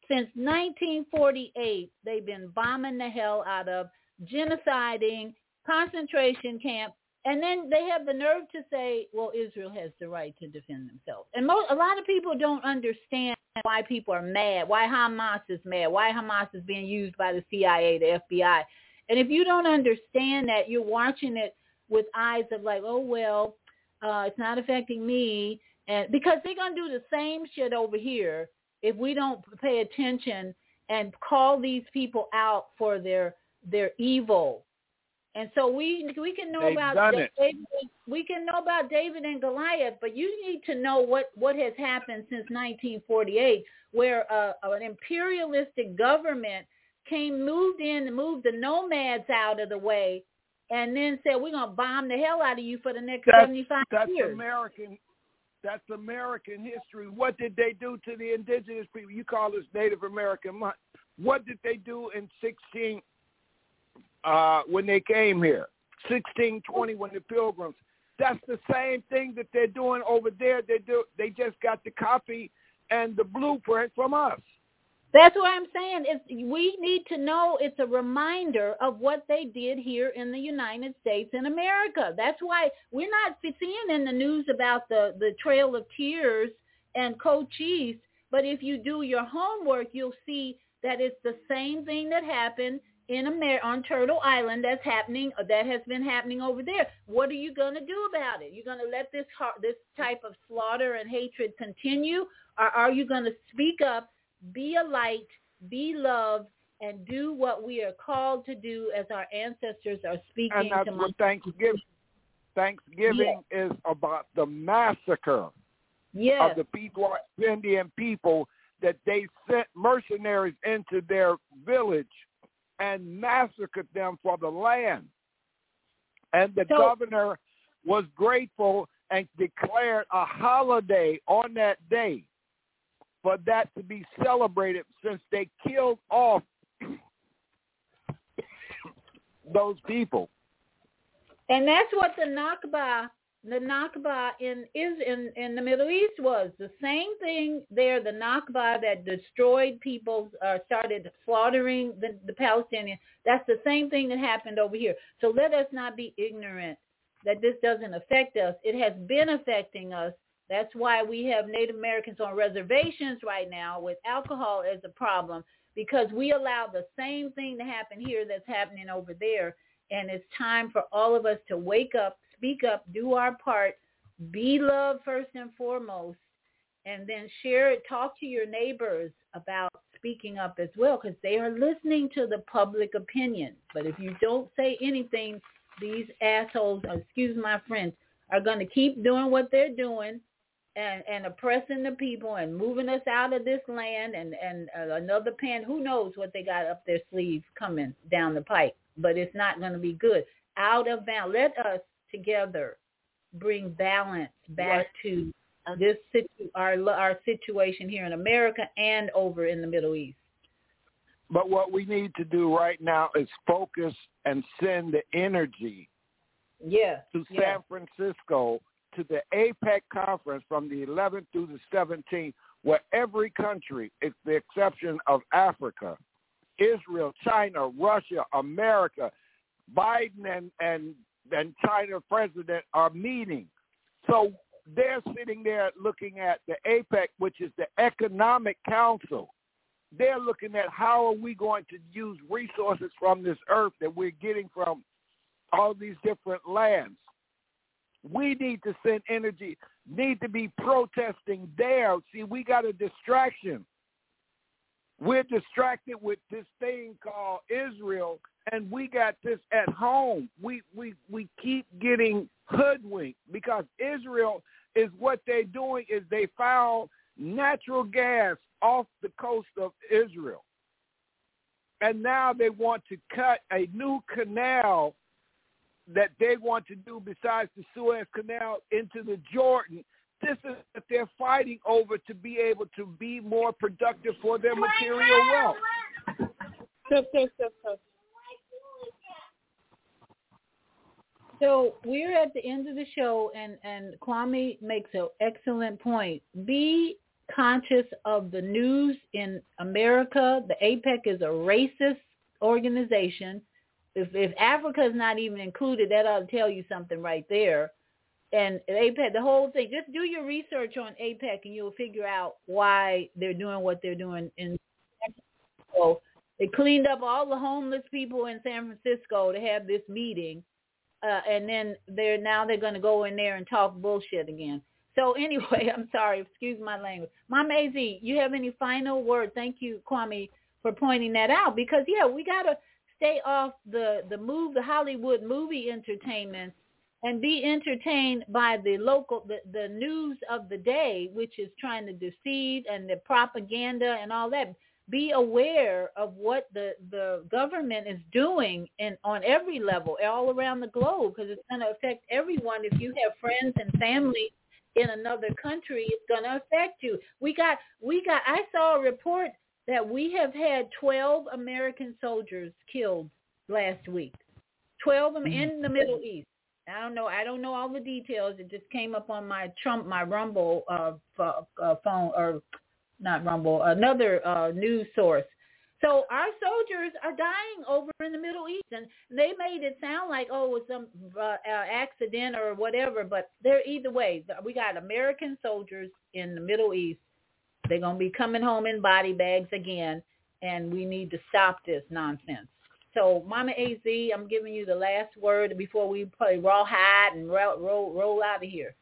Since nineteen forty-eight, they've been bombing the hell out of, genociding, concentration camp, and then they have the nerve to say, well, Israel has the right to defend themselves. And most, a lot of people don't understand why people are mad, why Hamas is mad, why Hamas is being used by the C I A, the F B I. And if you don't understand that, you're watching it with eyes of like, oh, well, uh, it's not affecting me. And because they're going to do the same shit over here if we don't pay attention and call these people out for their their evil. And so we we can know They've about David, we can know about David and Goliath, but you need to know what, what has happened since nineteen forty-eight, where uh, an imperialistic government came, moved in, moved the nomads out of the way, and then said, we're going to bomb the hell out of you for the next that's, seventy-five that's years. American. That's American history. What did they do to the indigenous people? You call this Native American month. What did they do in sixteen uh, when they came here? sixteen twenty when the Pilgrims. That's the same thing that they're doing over there. They do. They just got the copy and the blueprint from us. That's what I'm saying. It's, we need to know it's a reminder of what they did here in the United States and America. That's why we're not seeing in the news about the, the Trail of Tears and Cochise, but if you do your homework, you'll see that it's the same thing that happened in Amer- on Turtle Island that's happening, that has been happening over there. What are you going to do about it? You're going to let this this type of slaughter and hatred continue, or are you going to speak up, be a light, be loved, and do what we are called to do as our ancestors are speaking and that's to what Thanksgiving, Thanksgiving yes. is about, the massacre yes. of the Pequot Indian people, that they sent mercenaries into their village and massacred them for the land. And the so, governor was grateful and declared a holiday on that day for that to be celebrated, since they killed off those people. And that's what the Nakba, the Nakba in is in, in the Middle East was. The same thing there, the Nakba that destroyed people, uh, started slaughtering the, the Palestinians. That's the same thing that happened over here. So let us not be ignorant that this doesn't affect us. It has been affecting us. That's why we have Native Americans on reservations right now with alcohol as a problem, because we allow the same thing to happen here that's happening over there. And it's time for all of us to wake up, speak up, do our part, be loved first and foremost, and then share it, talk to your neighbors about speaking up as well, because they are listening to the public opinion. But if you don't say anything, these assholes, excuse my French, are going to keep doing what they're doing. And, and oppressing the people and moving us out of this land, and, and uh, another pan, who knows what they got up their sleeve coming down the pipe. But it's not going to be good. Out of balance. Let us together bring balance back right. to this situ- our, our situation here in America and over in the Middle East. But what we need to do right now is focus and send the energy yeah. to yeah. San Francisco, to the APEC conference from the eleventh through the seventeenth, where every country, with the exception of Africa, Israel, China, Russia, America, Biden and, and, and China president are meeting. So they're sitting there looking at the APEC, which is the Economic Council. They're looking at how are we going to use resources from this earth that we're getting from all these different lands. We need to send energy, need to be protesting there. See, we got a distraction. We're distracted with this thing called Israel, and we got this at home. We we we keep getting hoodwinked, because Israel is, what they're doing is they found natural gas off the coast of Israel. And now they want to cut a new canal that they want to do besides the Suez Canal into the Jordan. This is what they're fighting over, to be able to be more productive for their material wealth. So we're at the end of the show, and, and Kwame makes an excellent point. Be conscious of the news in America. The APEC is a racist organization. If, if Africa is not even included, that ought to tell you something right there. And APEC, the whole thing, just do your research on APEC and you'll figure out why they're doing what they're doing in San Francisco. They cleaned up all the homeless people in San Francisco to have this meeting. Uh, and then they're now they're going to go in there and talk bullshit again. So anyway, I'm sorry, excuse my language. Mama A Z, you have any final word? Thank you, Kwame, for pointing that out. Because, yeah, we got to stay off the, the move, the Hollywood movie entertainment and be entertained by the local, the, the news of the day, which is trying to deceive and the propaganda and all that. Be aware of what the, the government is doing in, on every level, all around the globe, because it's going to affect everyone. If you have friends and family in another country, it's going to affect you. We got, we got, I saw a report that we have had twelve American soldiers killed last week, twelve of them in the Middle East. I don't know. I don't know all the details. It just came up on my Trump, my Rumble uh, uh, phone, or not Rumble, another uh, news source. So our soldiers are dying over in the Middle East, and they made it sound like, oh, it's some uh, uh, accident or whatever, but they're either way. We got American soldiers in the Middle East. They're going to be coming home in body bags again, and we need to stop this nonsense. So, Mama A Z, I'm giving you the last word before we play Rawhide and roll, roll, roll out of here.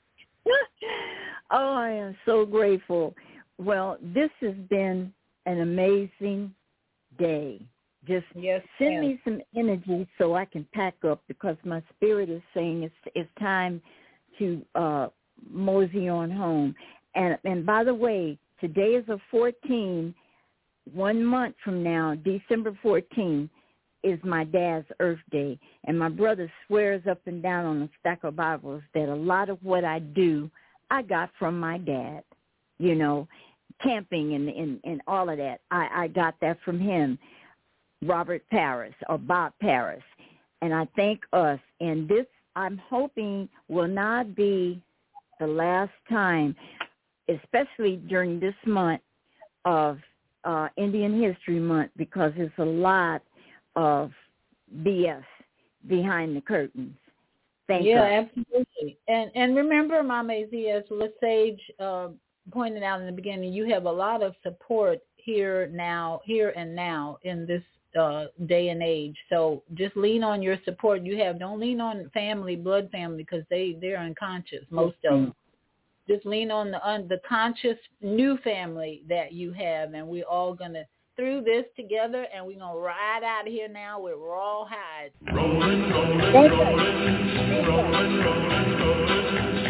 Oh, I am so grateful. Well, this has been an amazing day. Just yes, send yes. me some energy so I can pack up, because my spirit is saying it's it's time to uh, mosey on home. And and by the way, today is the fourteenth. One month from now, December fourteenth, is my dad's Earth Day. And my brother swears up and down on a stack of Bibles that a lot of what I do, I got from my dad. You know, camping and, and, and all of that. I, I got that from him, Robert Paris or Bob Paris. And I thank us. And this, I'm hoping, will not be the last time, especially during this month of uh, Indian History Month, because there's a lot of B S behind the curtains. Thank yeah, God. absolutely. And and remember, Mama A Z, as Lesage uh, pointed out in the beginning, you have a lot of support here now, here and now in this uh, day and age. So just lean on your support you have. Don't lean on family, blood family, because they, they're unconscious, most of them. Just lean on the on the conscious new family that you have, and we're all going to through this together, and we're going to ride out of here now with Rawhide. Rolling, rolling, rolling, rolling, rolling, rolling, rolling.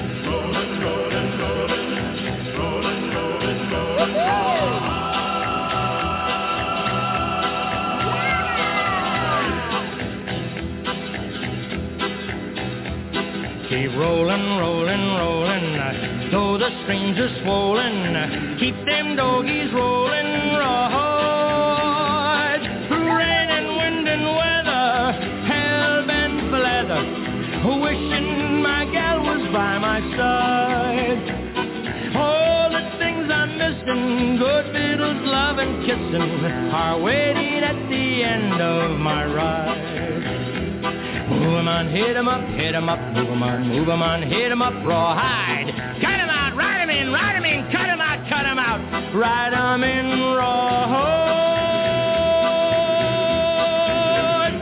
Keep rolling, rolling, rolling, uh, though the strings are swollen, uh, keep them doggies rolling, rawhide, through rain and wind and weather, hell-bent for leather, wishing my gal was by my side. All the things I'm missing, good fiddles, love and kissing, are waiting at the end of my ride. Move 'em on, hit 'em up, hit 'em up, move 'em on, move 'em on, hit 'em up, rawhide. Cut 'em out, ride 'em in, ride 'em in, cut 'em out, cut 'em out, ride 'em in, rawhide.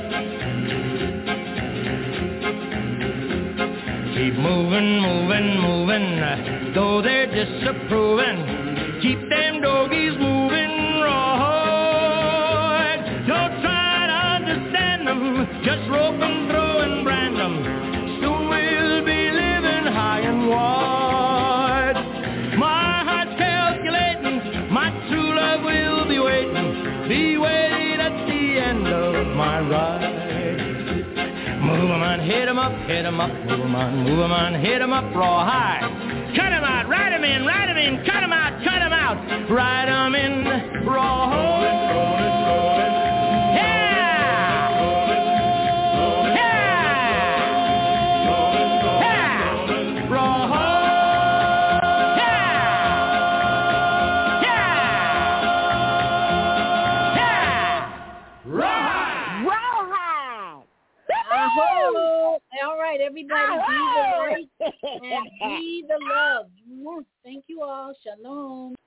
Keep moving, moving, moving, though they're disapproving. Keep them doggies moving, rawhide. Don't try to understand them, just rope 'em through. Soon we'll be living high and wide. My heart's calculating, my true love will be waiting, be waiting at the end of my ride. Move 'em on, hit 'em up, hit 'em up, move 'em on, move 'em on, hit 'em up, rawhide. Cut 'em out, ride 'em in, ride 'em in, cut 'em out, cut 'em out, ride 'em in, rawhide. right, everybody, be the light and be the love. Thank you all. Shalom.